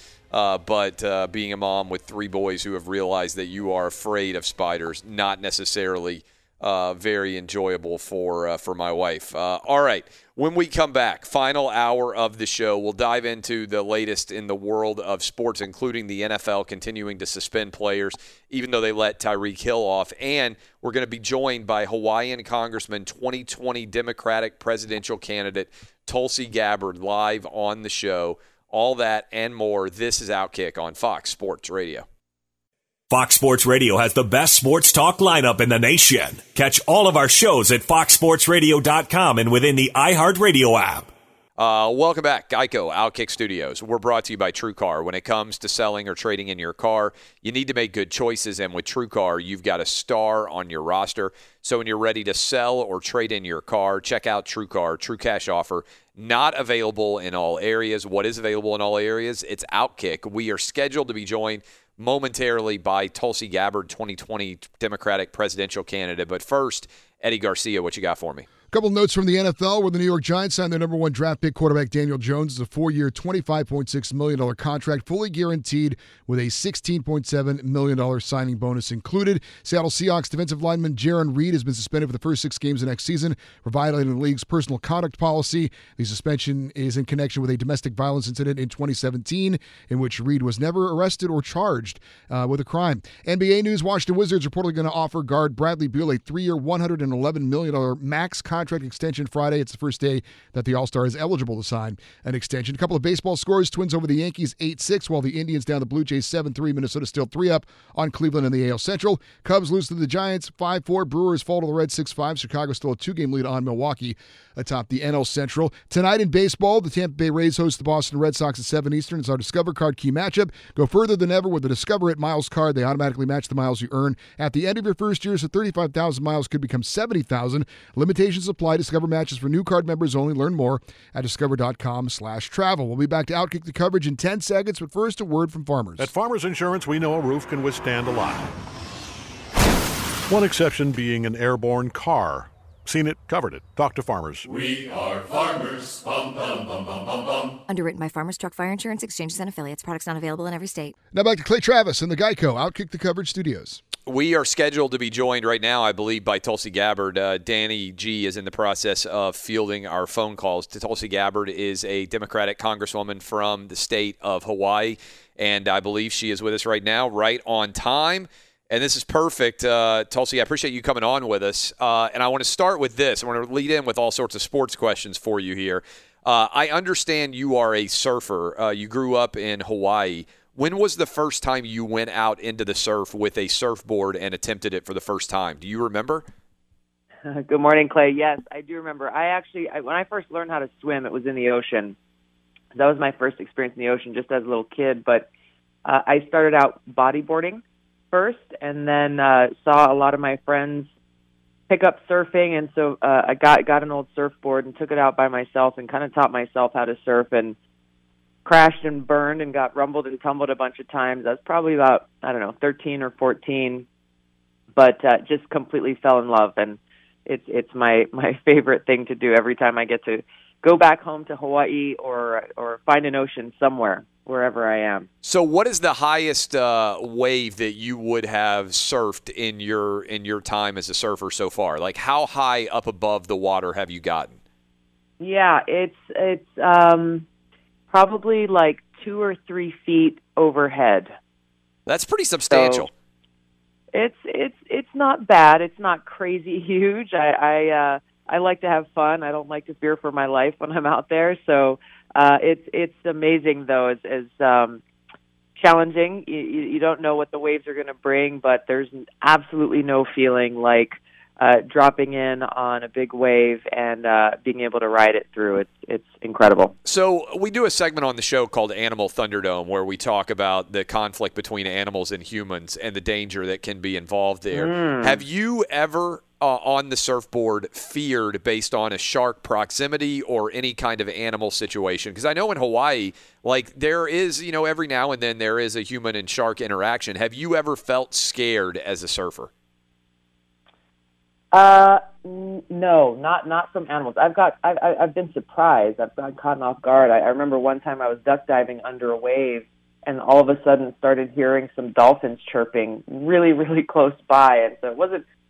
but being a mom with 3 boys who have realized that you are afraid of spiders, not necessarily very enjoyable for my wife. All right, when we come back, final hour of the show, we'll dive into the latest in the world of sports, including the NFL continuing to suspend players, even though they let Tyreek Hill off. And we're going to be joined by Hawaiian Congressman, 2020 Democratic presidential candidate Tulsi Gabbard, live on the show. All that and more. This is Outkick on Fox Sports Radio. Fox Sports Radio has the best sports talk lineup in the nation. Catch all of our shows at foxsportsradio.com and within the iHeartRadio app. Welcome back, Geico Outkick Studios. We're brought to you by TrueCar. When it comes to selling or trading in your car, you need to make good choices, and with TrueCar, you've got a star on your roster. So when you're ready to sell or trade in your car, check out TrueCar, True Cash Offer. Not available in all areas. What is available in all areas? It's Outkick. We are scheduled to be joined momentarily by Tulsi Gabbard, 2020 Democratic presidential candidate. But first, Eddie Garcia, what you got for me? A couple notes from the NFL, where the New York Giants signed their number one draft pick quarterback Daniel Jones as a 4-year, $25.6 million contract, fully guaranteed with a $16.7 million signing bonus included. Seattle Seahawks defensive lineman Jaron Reed has been suspended for the first 6 games of next season for violating the league's personal conduct policy. The suspension is in connection with a domestic violence incident in 2017 in which Reed was never arrested or charged with a crime. NBA news, Washington Wizards reportedly going to offer guard Bradley Beal a 3-year, $111 million max contract extension Friday. It's the first day that the All-Star is eligible to sign an extension. A couple of baseball scores. Twins over the Yankees 8-6, while the Indians down the Blue Jays 7-3. Minnesota still 3-up on Cleveland in the AL Central. Cubs lose to the Giants 5-4. Brewers fall to the Reds 6-5. Chicago still a 2-game lead on Milwaukee atop the NL Central. Tonight in baseball, the Tampa Bay Rays host the Boston Red Sox at 7 Eastern. It's our Discover Card key matchup. Go further than ever with the Discover It Miles card. They automatically match the miles you earn at the end of your first year, so 35,000 miles could become 70,000. Limitations apply. Discover matches for new card members only. Learn more at discover.com/travel. We'll be back to Outkick the coverage in 10 seconds, but first a word from Farmers. At Farmers Insurance, we know a roof can withstand a lot. One exception being an airborne car. Seen it, covered it. Talk to Farmers. We are Farmers. Bum, bum, bum, bum, bum, bum. Underwritten by Farmers Truck Fire Insurance Exchanges and Affiliates. Products not available in every state. Now back to Clay Travis in the Geico Outkick the coverage studios. We are scheduled to be joined right now, I believe, by Tulsi Gabbard. Danny G is in the process of fielding our phone calls. Tulsi Gabbard is a Democratic congresswoman from the state of Hawaii, and I believe she is with us right now, right on time. And this is perfect. Tulsi, I appreciate you coming on with us. And I want to start with this. I want to lead in with all sorts of sports questions for you here. I understand you are a surfer. You grew up in Hawaii. When was the first time you went out into the surf with a surfboard and attempted it for the first time? Do you remember? Good morning, Clay. Yes, I do remember. When I first learned how to swim, it was in the ocean. That was my first experience in the ocean just as a little kid. But I started out bodyboarding first, and then saw a lot of my friends pick up surfing, and so I got an old surfboard and took it out by myself and kind of taught myself how to surf, and crashed and burned and got rumbled and tumbled a bunch of times. I was probably about, 13 or 14, but just completely fell in love, and it's my favorite thing to do every time I get to go back home to Hawaii or find an ocean somewhere, wherever I am. So what is the highest wave that you would have surfed in your time as a surfer so far? Like, how high up above the water have you gotten? Yeah, it's probably like 2 or 3 feet overhead. That's pretty substantial. So it's not bad. It's not crazy huge. I like to have fun. I don't like to fear for my life when I'm out there. So it's amazing though. It's challenging. You don't know what the waves are going to bring, but there's absolutely no feeling like dropping in on a big wave and being able to ride it through. It's incredible. So we do a segment on the show called Animal Thunderdome where we talk about the conflict between animals and humans and the danger that can be involved there. Have you ever on the surfboard feared based on a shark proximity or any kind of animal situation? Because I know in Hawaii, like there is, every now and then there is a human and shark interaction. Have you ever felt scared as a surfer? No, not from animals. I've been surprised. I've gotten caught off guard. I remember one time I was duck diving under a wave and all of a sudden started hearing some dolphins chirping really, really close by. And so it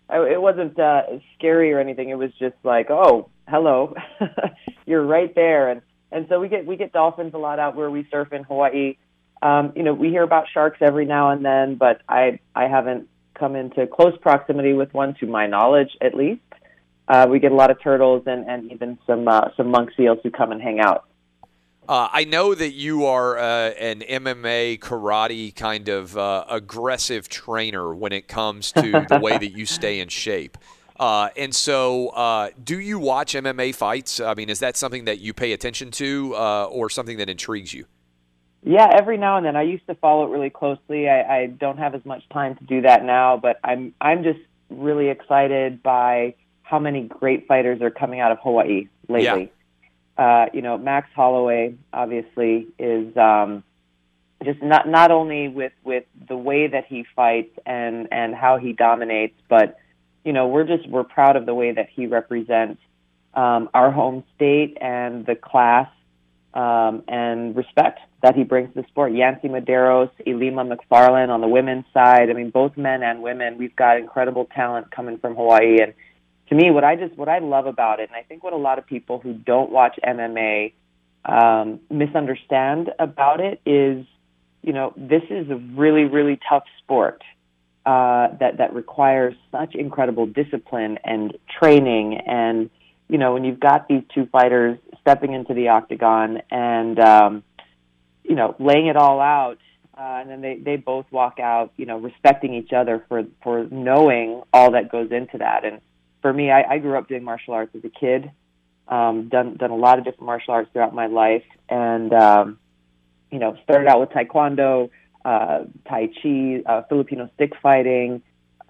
it wasn't scary or anything. It was just like, oh, hello, you're right there. And so we get dolphins a lot out where we surf in Hawaii. We hear about sharks every now and then, but I haven't come into close proximity with one, to my knowledge, at least. We get a lot of turtles and even some monk seals who come and hang out. I know that you are an MMA karate kind of aggressive trainer when it comes to the way that you stay in shape. And so do you watch MMA fights? I mean, is that something that you pay attention to or something that intrigues you? Yeah, every now and then. I used to follow it really closely. I don't have as much time to do that now, but I'm just really excited by how many great fighters are coming out of Hawaii lately. Yeah. Max Holloway obviously is just not only with the way that he fights and how he dominates, but we're proud of the way that he represents our home state and the class and respect that he brings to the sport. Yancy Medeiros, Ilima McFarlane on the women's side. I mean, both men and women. We've got incredible talent coming from Hawaii. And to me, what I love about it, and I think what a lot of people who don't watch MMA misunderstand about it is, this is a really, really tough sport that requires such incredible discipline and training. And, when you've got these two fighters stepping into the octagon and, laying it all out, and then they both walk out, respecting each other for knowing all that goes into that. And for me, I grew up doing martial arts as a kid, done a lot of different martial arts throughout my life, and started out with Taekwondo, Tai Chi, Filipino stick fighting,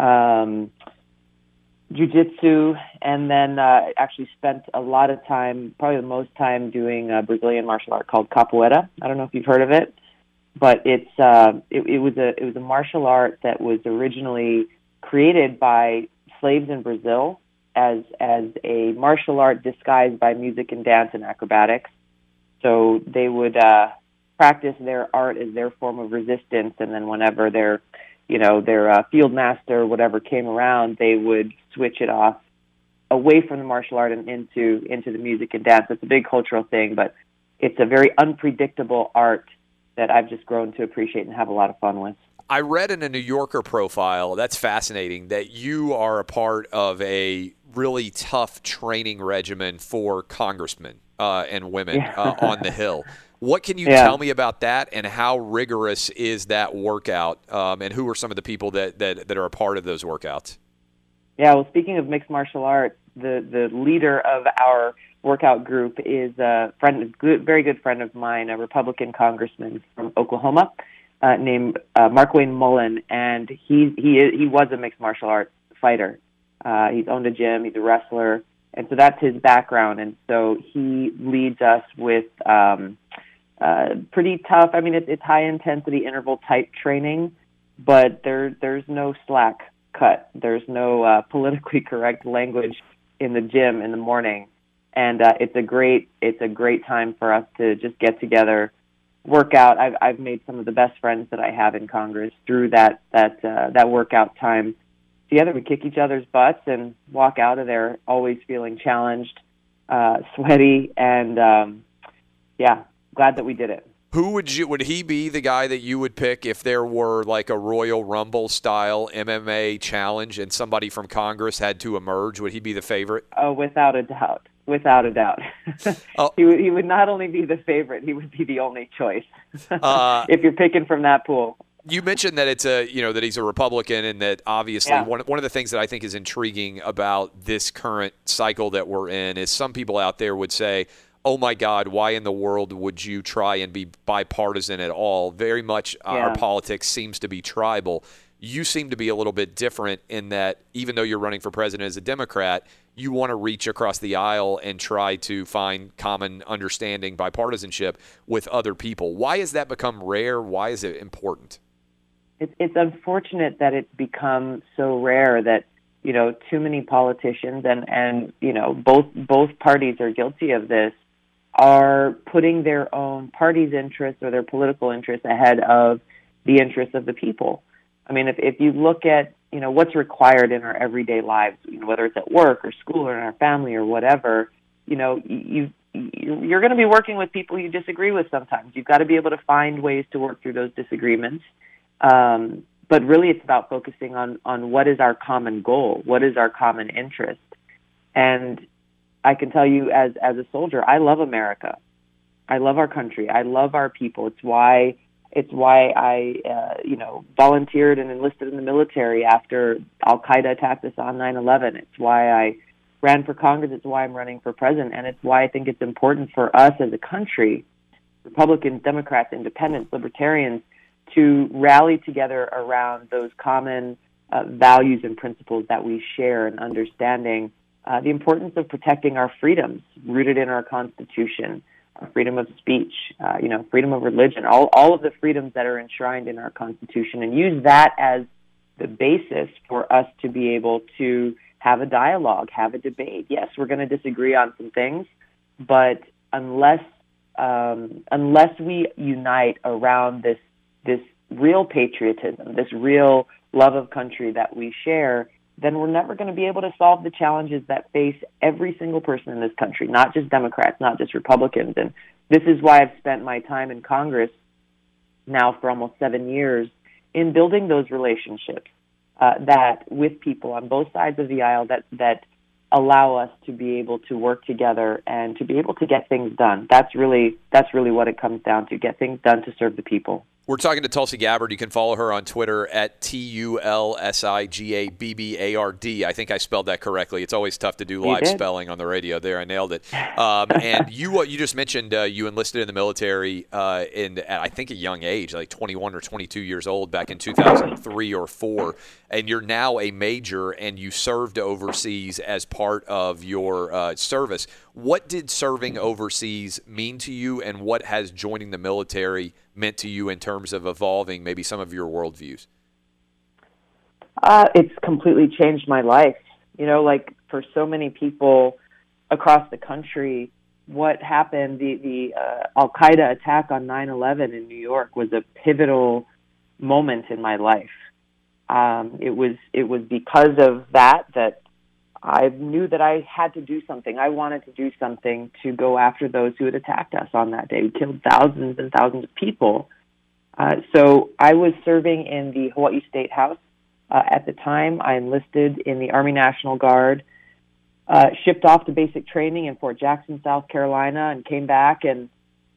Jiu-Jitsu, and then actually spent a lot of time, probably the most time, doing a Brazilian martial art called capoeira. I don't know if you've heard of it, but it was a martial art that was originally created by slaves in Brazil as a martial art disguised by music and dance and acrobatics. So they would practice their art as their form of resistance, and then whenever their field master or whatever came around, they would switch it off away from the martial art and into the music and dance. It's a big cultural thing, but it's a very unpredictable art that I've just grown to appreciate and have a lot of fun with. I read in a New Yorker profile, that's fascinating, that you are a part of a really tough training regimen for congressmen and women on the Hill. What can you tell me about that, and how rigorous is that workout, and who are some of the people that are a part of those workouts? Yeah, well, speaking of mixed martial arts, the leader of our workout group is a very good friend of mine, a Republican congressman from Oklahoma named Markwayne Mullen, and he was a mixed martial arts fighter. He's owned a gym, he's a wrestler, and so that's his background. And so he leads us with pretty tough. I mean, it's high intensity interval type training, but there's no slack cut. There's no politically correct language in the gym in the morning, and it's a great time for us to just get together, work out. I've made some of the best friends that I have in Congress through that workout time. Together, we kick each other's butts and walk out of there always feeling challenged, sweaty, and glad that we did it. Who would he be the guy that you would pick if there were like a Royal Rumble style MMA challenge and somebody from Congress had to emerge? Would he be the favorite? Oh, without a doubt. Without a doubt. He would not only be the favorite, he would be the only choice if you're picking from that pool. You mentioned that it's that he's a Republican, and that obviously one of the things that I think is intriguing about this current cycle that we're in is some people out there would say, oh my God, why in the world would you try and be bipartisan at all? Very much our politics seems to be tribal. You seem to be a little bit different in that even though you're running for president as a Democrat, you want to reach across the aisle and try to find common understanding, bipartisanship with other people. Why has that become rare? Why is it important? It's unfortunate that it's become so rare that, too many politicians and both parties are guilty of this, are putting their own party's interests or their political interests ahead of the interests of the people. I mean, if you look at what's required in our everyday lives, whether it's at work or school or in our family or whatever. You're going to be working with people you disagree with sometimes. You've got to be able to find ways to work through those disagreements. But really it's about focusing on what is our common goal, what is our common interest. And I can tell you as a soldier, I love America. I love our country. I love our people. It's why I volunteered and enlisted in the military after Al-Qaeda attacked us on 9/11. It's why I ran for Congress. It's why I'm running for president. And it's why I think it's important for us as a country, Republicans, Democrats, Independents, Libertarians, to rally together around those common values and principles that we share, and understanding the importance of protecting our freedoms rooted in our Constitution, our freedom of speech, freedom of religion, all of the freedoms that are enshrined in our Constitution, and use that as the basis for us to be able to have a dialogue, have a debate. Yes, we're going to disagree on some things, but unless we unite around this real patriotism, this real love of country that we share, then we're never going to be able to solve the challenges that face every single person in this country, not just Democrats, not just Republicans. And this is why I've spent my time in Congress now for almost 7 years in building those relationships that with people on both sides of the aisle that allow us to be able to work together and to be able to get things done. That's really what it comes down to, get things done to serve the people. We're talking to Tulsi Gabbard. You can follow her on Twitter at TULSIGABBARD. I think I spelled that correctly. It's always tough to do live spelling on the radio there. I nailed it. And you just mentioned you enlisted in the military at I think a young age, like 21 or 22 years old back in 2003 or 4. And you're now a major, and you served overseas as part of your service. What did serving overseas mean to you, and what has joining the military meant to you in terms of evolving maybe some of your worldviews? It's completely changed my life. Like for so many people across the country, what happened, the Al-Qaeda attack on 9/11 in New York was a pivotal moment in my life. It was because of that I knew that I had to do something. I wanted to do something to go after those who had attacked us on that day. We killed thousands and thousands of people. So I was serving in the Hawaii State House. At the time, I enlisted in the Army National Guard, shipped off to basic training in Fort Jackson, South Carolina, and came back, and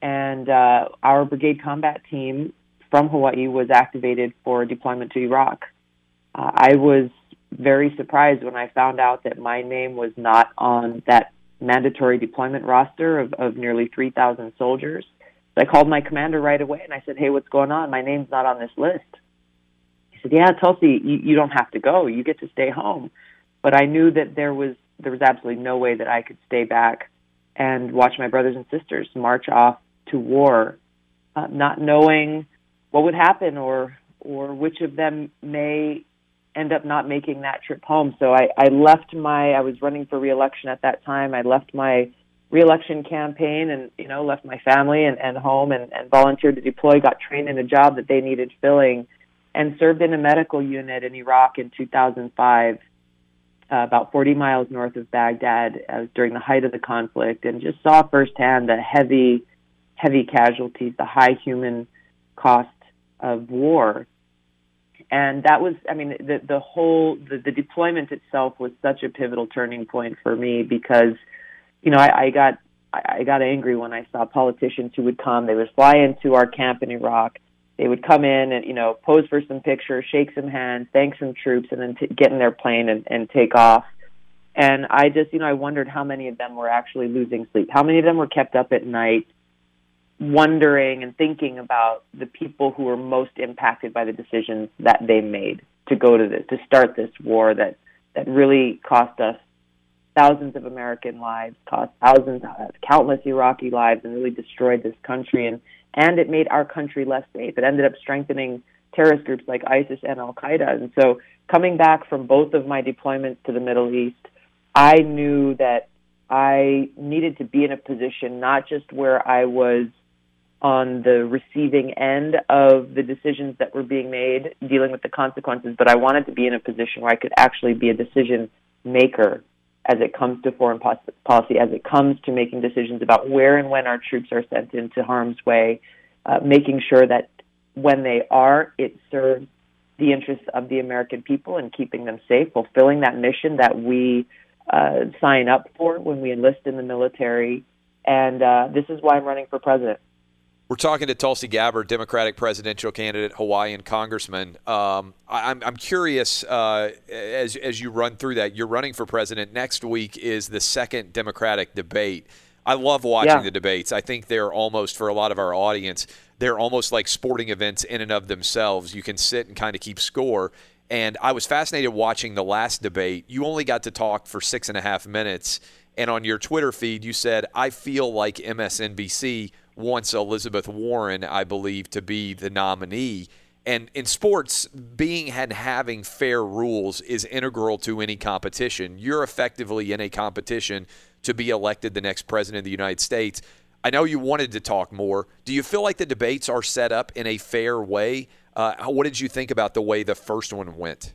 our brigade combat team from Hawaii was activated for deployment to Iraq. I was very surprised when I found out that my name was not on that mandatory deployment roster of nearly 3,000 soldiers. So I called my commander right away and I said, "Hey, what's going on? My name's not on this list." He said, "Yeah, Tulsi, you don't have to go. You get to stay home." But I knew that there was absolutely no way that I could stay back and watch my brothers and sisters march off to war, not knowing what would happen or which of them may end up not making that trip home. So I was running for re-election at that time. I left my re-election campaign and, left my family and home and volunteered to deploy, got trained in a job that they needed filling, and served in a medical unit in Iraq in 2005, about 40 miles north of Baghdad. I was during the height of the conflict, and just saw firsthand the heavy casualties, the high human cost of war. And that was, the deployment itself was such a pivotal turning point for me because, I got angry when I saw politicians who would come. They would fly into our camp in Iraq. They would come in and, pose for some pictures, shake some hands, thank some troops, and then get in their plane and take off. And I just, I wondered how many of them were actually losing sleep, how many of them were kept up at night, wondering and thinking about the people who were most impacted by the decisions that they made to go to this, to start this war that really cost us thousands of American lives, cost countless Iraqi lives, and really destroyed this country. And it made our country less safe. It ended up strengthening terrorist groups like ISIS and Al-Qaeda. And so coming back from both of my deployments to the Middle East, I knew that I needed to be in a position not just where I was on the receiving end of the decisions that were being made, dealing with the consequences, but I wanted to be in a position where I could actually be a decision maker as it comes to foreign policy, as it comes to making decisions about where and when our troops are sent into harm's way, making sure that when they are, it serves the interests of the American people and keeping them safe, fulfilling that mission that we sign up for when we enlist in the military. And this is why I'm running for president. We're talking to Tulsi Gabbard, Democratic presidential candidate, Hawaiian congressman. I'm curious, as you run through that, you're running for president. Next week is the second Democratic debate. I love watching the debates. I think they're almost, for a lot of our audience, they're almost like sporting events in and of themselves. You can sit and kind of keep score. And I was fascinated watching the last debate. You only got to talk for 6.5 minutes. And on your Twitter feed, you said, I feel like MSNBC wants Elizabeth Warren, I believe, to be the nominee. And in sports, being and having fair rules is integral to any competition. You're effectively in a competition to be elected the next president of the United States. I know you wanted to talk more. Do you feel like the debates are set up in a fair way? What did you think about the way the first one went?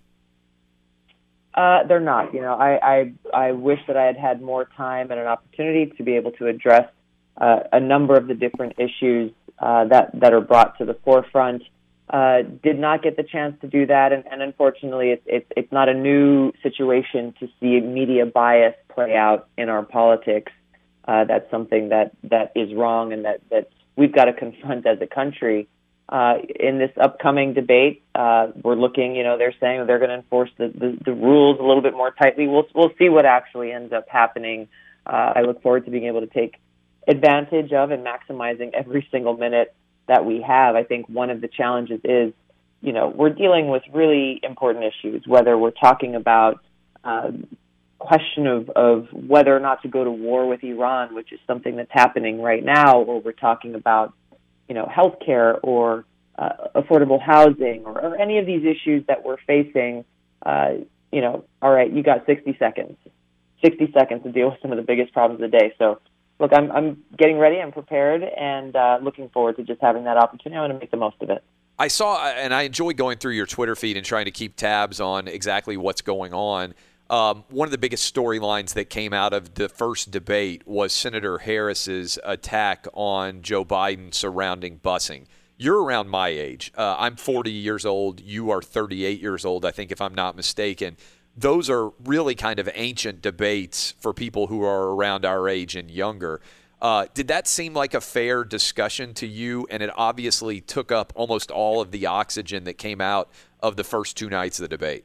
They're not. I wish that I had had more time and an opportunity to be able to address a number of the different issues that are brought to the forefront. Did not get the chance to do that, and unfortunately, it's not a new situation to see media bias play out in our politics. That's something that is wrong, and that we've got to confront as a country. In this upcoming debate, we're looking. They're saying they're going to enforce the rules a little bit more tightly. We'll see what actually ends up happening. I look forward to being able to take advantage of and maximizing every single minute that we have. I think one of the challenges is, we're dealing with really important issues, whether we're talking about question of whether or not to go to war with Iran, which is something that's happening right now, or we're talking about, healthcare or affordable housing or any of these issues that we're facing. All right, you got 60 seconds. 60 seconds to deal with some of the biggest problems of the day. So, look, I'm getting ready. I'm prepared, and looking forward to just having that opportunity. I want to make the most of it. I saw, and I enjoy going through your Twitter feed and trying to keep tabs on exactly what's going on. One of the biggest storylines that came out of the first debate was Senator Harris's attack on Joe Biden surrounding busing. You're around my age. I'm 40 years old. You are 38 years old, I think, if I'm not mistaken. Those are really kind of ancient debates for people who are around our age and younger. Did that seem like a fair discussion to you? And it obviously took up almost all of the oxygen that came out of the first two nights of the debate.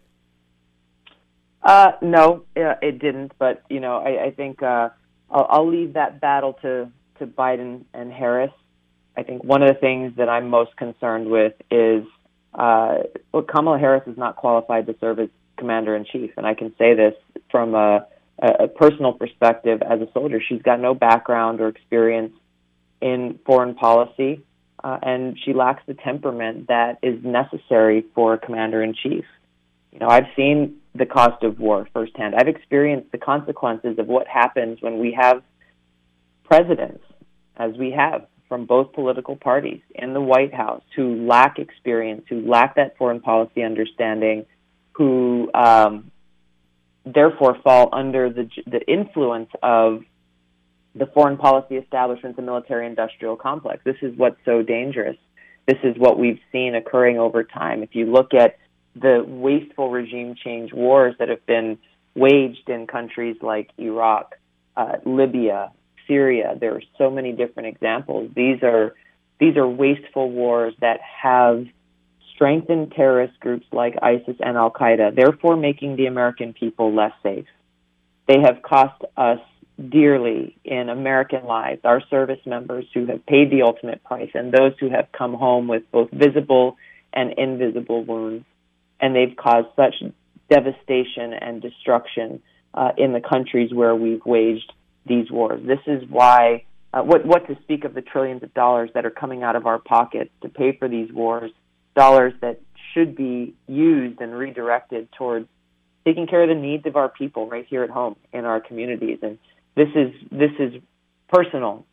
No, it didn't. But, I think I'll leave that battle to Biden and Harris. I think one of the things that I'm most concerned with is, Kamala Harris is not qualified to serve as Commander-in-Chief, and I can say this from a personal perspective as a soldier. She's got no background or experience in foreign policy, and she lacks the temperament that is necessary for a Commander-in-Chief. I've seen the cost of war firsthand. I've experienced the consequences of what happens when we have presidents, as we have, from both political parties in the White House who lack experience, who lack that foreign policy understanding, who therefore fall under the influence of the foreign policy establishment, the military-industrial complex. This is what's so dangerous. This is what we've seen occurring over time. If you look at the wasteful regime change wars that have been waged in countries like Iraq, Libya, Syria, there are so many different examples. These are wasteful wars that have strengthened terrorist groups like ISIS and Al-Qaeda, therefore making the American people less safe. They have cost us dearly in American lives, our service members who have paid the ultimate price, and those who have come home with both visible and invisible wounds. And they've caused such devastation and destruction in the countries where we've waged these wars. This is why, what to speak of the trillions of dollars that are coming out of our pockets to pay for these wars, dollars that should be used and redirected towards taking care of the needs of our people right here at home in our communities. And this is personal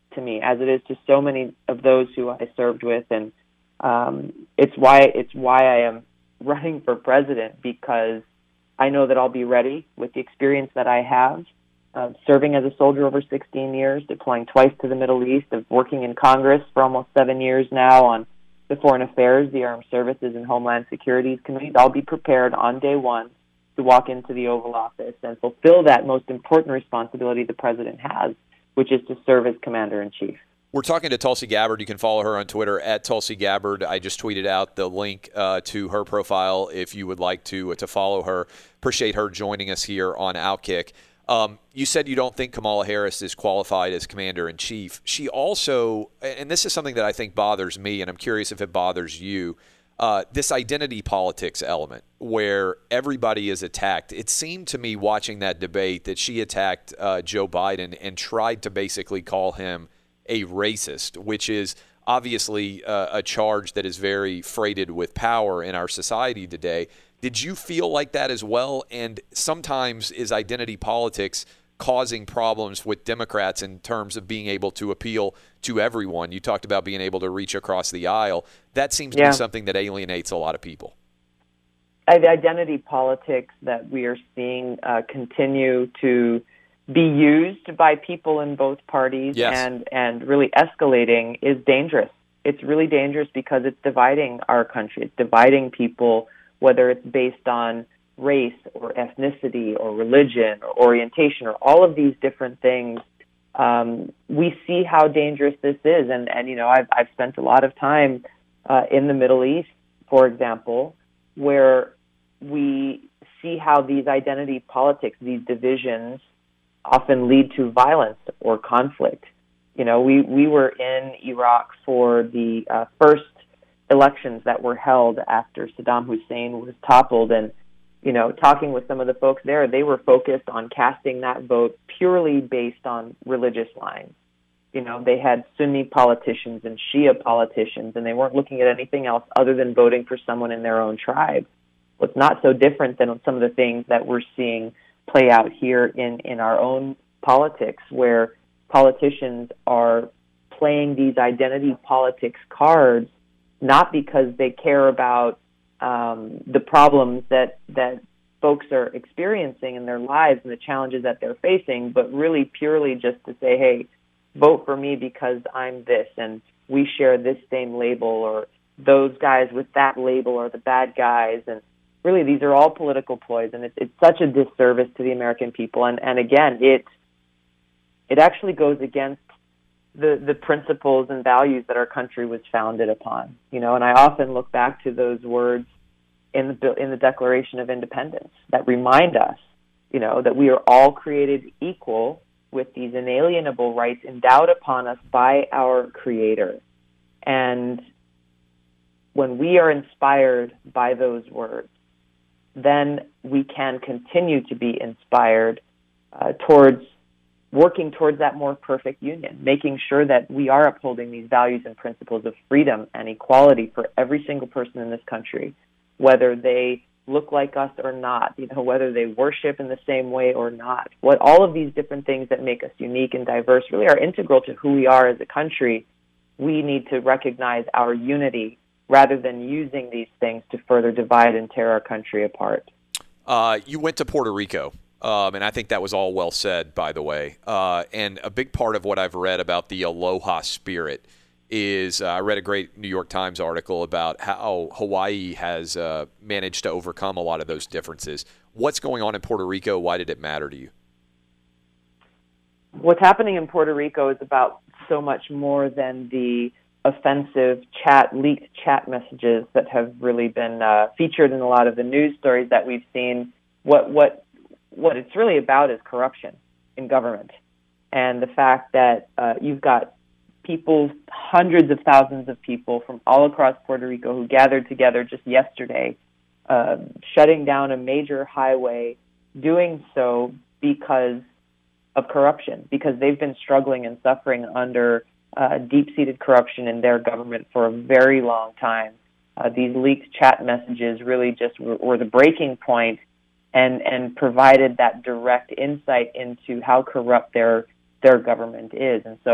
to me, as it is to so many of those who I served with, and it's why I am running for president, because I know that I'll be ready with the experience that I have, serving as a soldier over 16 years, deploying twice to the Middle East, of working in Congress for almost 7 years now on the Foreign Affairs, the Armed Services, and Homeland Security committees. I'll be prepared on day one to walk into the Oval Office and fulfill that most important responsibility the president has, which is to serve as Commander-in-Chief. We're talking to Tulsi Gabbard. You can follow her on Twitter at Tulsi Gabbard. I just tweeted out the link to her profile if you would like to follow her. Appreciate her joining us here on Outkick. You said you don't think Kamala Harris is qualified as Commander-in-Chief. She also, and this is something that I think bothers me, and I'm curious if it bothers you, this identity politics element where everybody is attacked. It seemed to me watching that debate that she attacked Joe Biden and tried to basically call him a racist, which is obviously a charge that is very freighted with power in our society today. Did you feel like that as well? And sometimes is identity politics causing problems with Democrats in terms of being able to appeal to everyone? You talked about being able to reach across the aisle. That seems to be something that alienates a lot of people. The identity politics that we are seeing continue to be used by people in both parties, and really escalating, is dangerous. It's really dangerous because it's dividing our country. It's dividing people, whether it's based on race or ethnicity or religion or orientation or all of these different things. We see how dangerous this is. And I've spent a lot of time in the Middle East, for example, where we see how these identity politics, these divisions, often lead to violence or conflict. We were in Iraq for the first elections that were held after Saddam Hussein was toppled, and talking with some of the folks there, they were focused on casting that vote purely based on religious lines. They had Sunni politicians and Shia politicians, and they weren't looking at anything else other than voting for someone in their own tribe. Well, it's not so different than some of the things that we're seeing play out here in our own politics, where politicians are playing these identity politics cards not because they care about the problems that folks are experiencing in their lives and the challenges that they're facing, but really purely just to say, hey, vote for me because I'm this, and we share this same label, or those guys with that label are the bad guys. And really, these are all political ploys, and it's such a disservice to the American people. And again, it actually goes against the principles and values that our country was founded upon. And I often look back to those words in the Declaration of Independence that remind us, that we are all created equal with these inalienable rights endowed upon us by our Creator. And when we are inspired by those words, then we can continue to be inspired towards working towards that more perfect union, making sure that we are upholding these values and principles of freedom and equality for every single person in this country, whether they look like us or not, whether they worship in the same way or not. All of these different things that make us unique and diverse really are integral to who we are as a country. We need to recognize our unity rather than using these things to further divide and tear our country apart. You went to Puerto Rico, and I think that was all well said, by the way. And a big part of what I've read about the Aloha spirit is I read a great New York Times article about how Hawaii has managed to overcome a lot of those differences. What's going on in Puerto Rico? Why did it matter to you? What's happening in Puerto Rico is about so much more than the offensive leaked chat messages that have really been featured in a lot of the news stories that we've seen. What it's really about is corruption in government, and the fact that you've got people, hundreds of thousands of people from all across Puerto Rico who gathered together just yesterday, shutting down a major highway, doing so because of corruption, because they've been struggling and suffering under deep-seated corruption in their government for a very long time. These leaked chat messages really just were the breaking point and provided that direct insight into how corrupt their government is. And so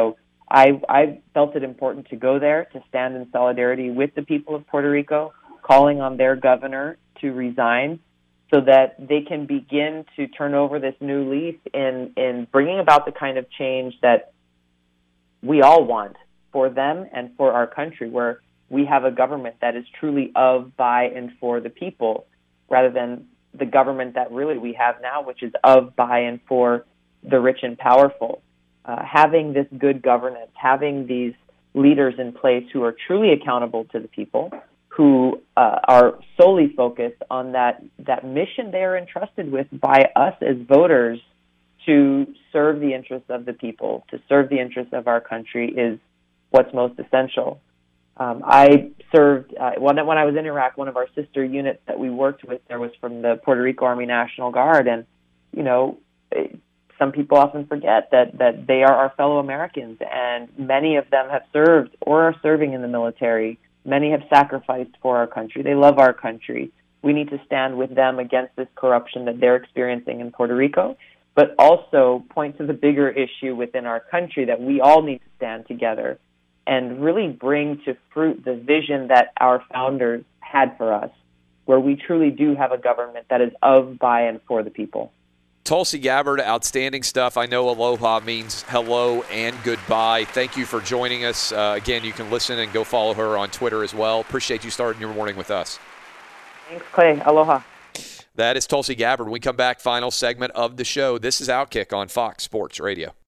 I felt it important to go there to stand in solidarity with the people of Puerto Rico, calling on their governor to resign so that they can begin to turn over this new leaf in bringing about the kind of change that we all want for them and for our country, where we have a government that is truly of, by, and for the people, rather than the government that really we have now, which is of, by, and for the rich and powerful. Having this good governance, having these leaders in place who are truly accountable to the people, who are solely focused on that mission they are entrusted with by us as voters to serve the interests of the people, to serve the interests of our country, is what's most essential. I served, when I was in Iraq, one of our sister units that we worked with there was from the Puerto Rico Army National Guard, and, some people often forget that they are our fellow Americans, and many of them have served or are serving in the military. Many have sacrificed for our country. They love our country. We need to stand with them against this corruption that they're experiencing in Puerto Rico, but also point to the bigger issue within our country that we all need to stand together and really bring to fruit the vision that our founders had for us, where we truly do have a government that is of, by, and for the people. Tulsi Gabbard, outstanding stuff. I know aloha means hello and goodbye. Thank you for joining us. Again, you can listen and go follow her on Twitter as well. Appreciate you starting your morning with us. Thanks, Clay. Aloha. That is Tulsi Gabbard. When we come back, final segment of the show. This is Outkick on Fox Sports Radio.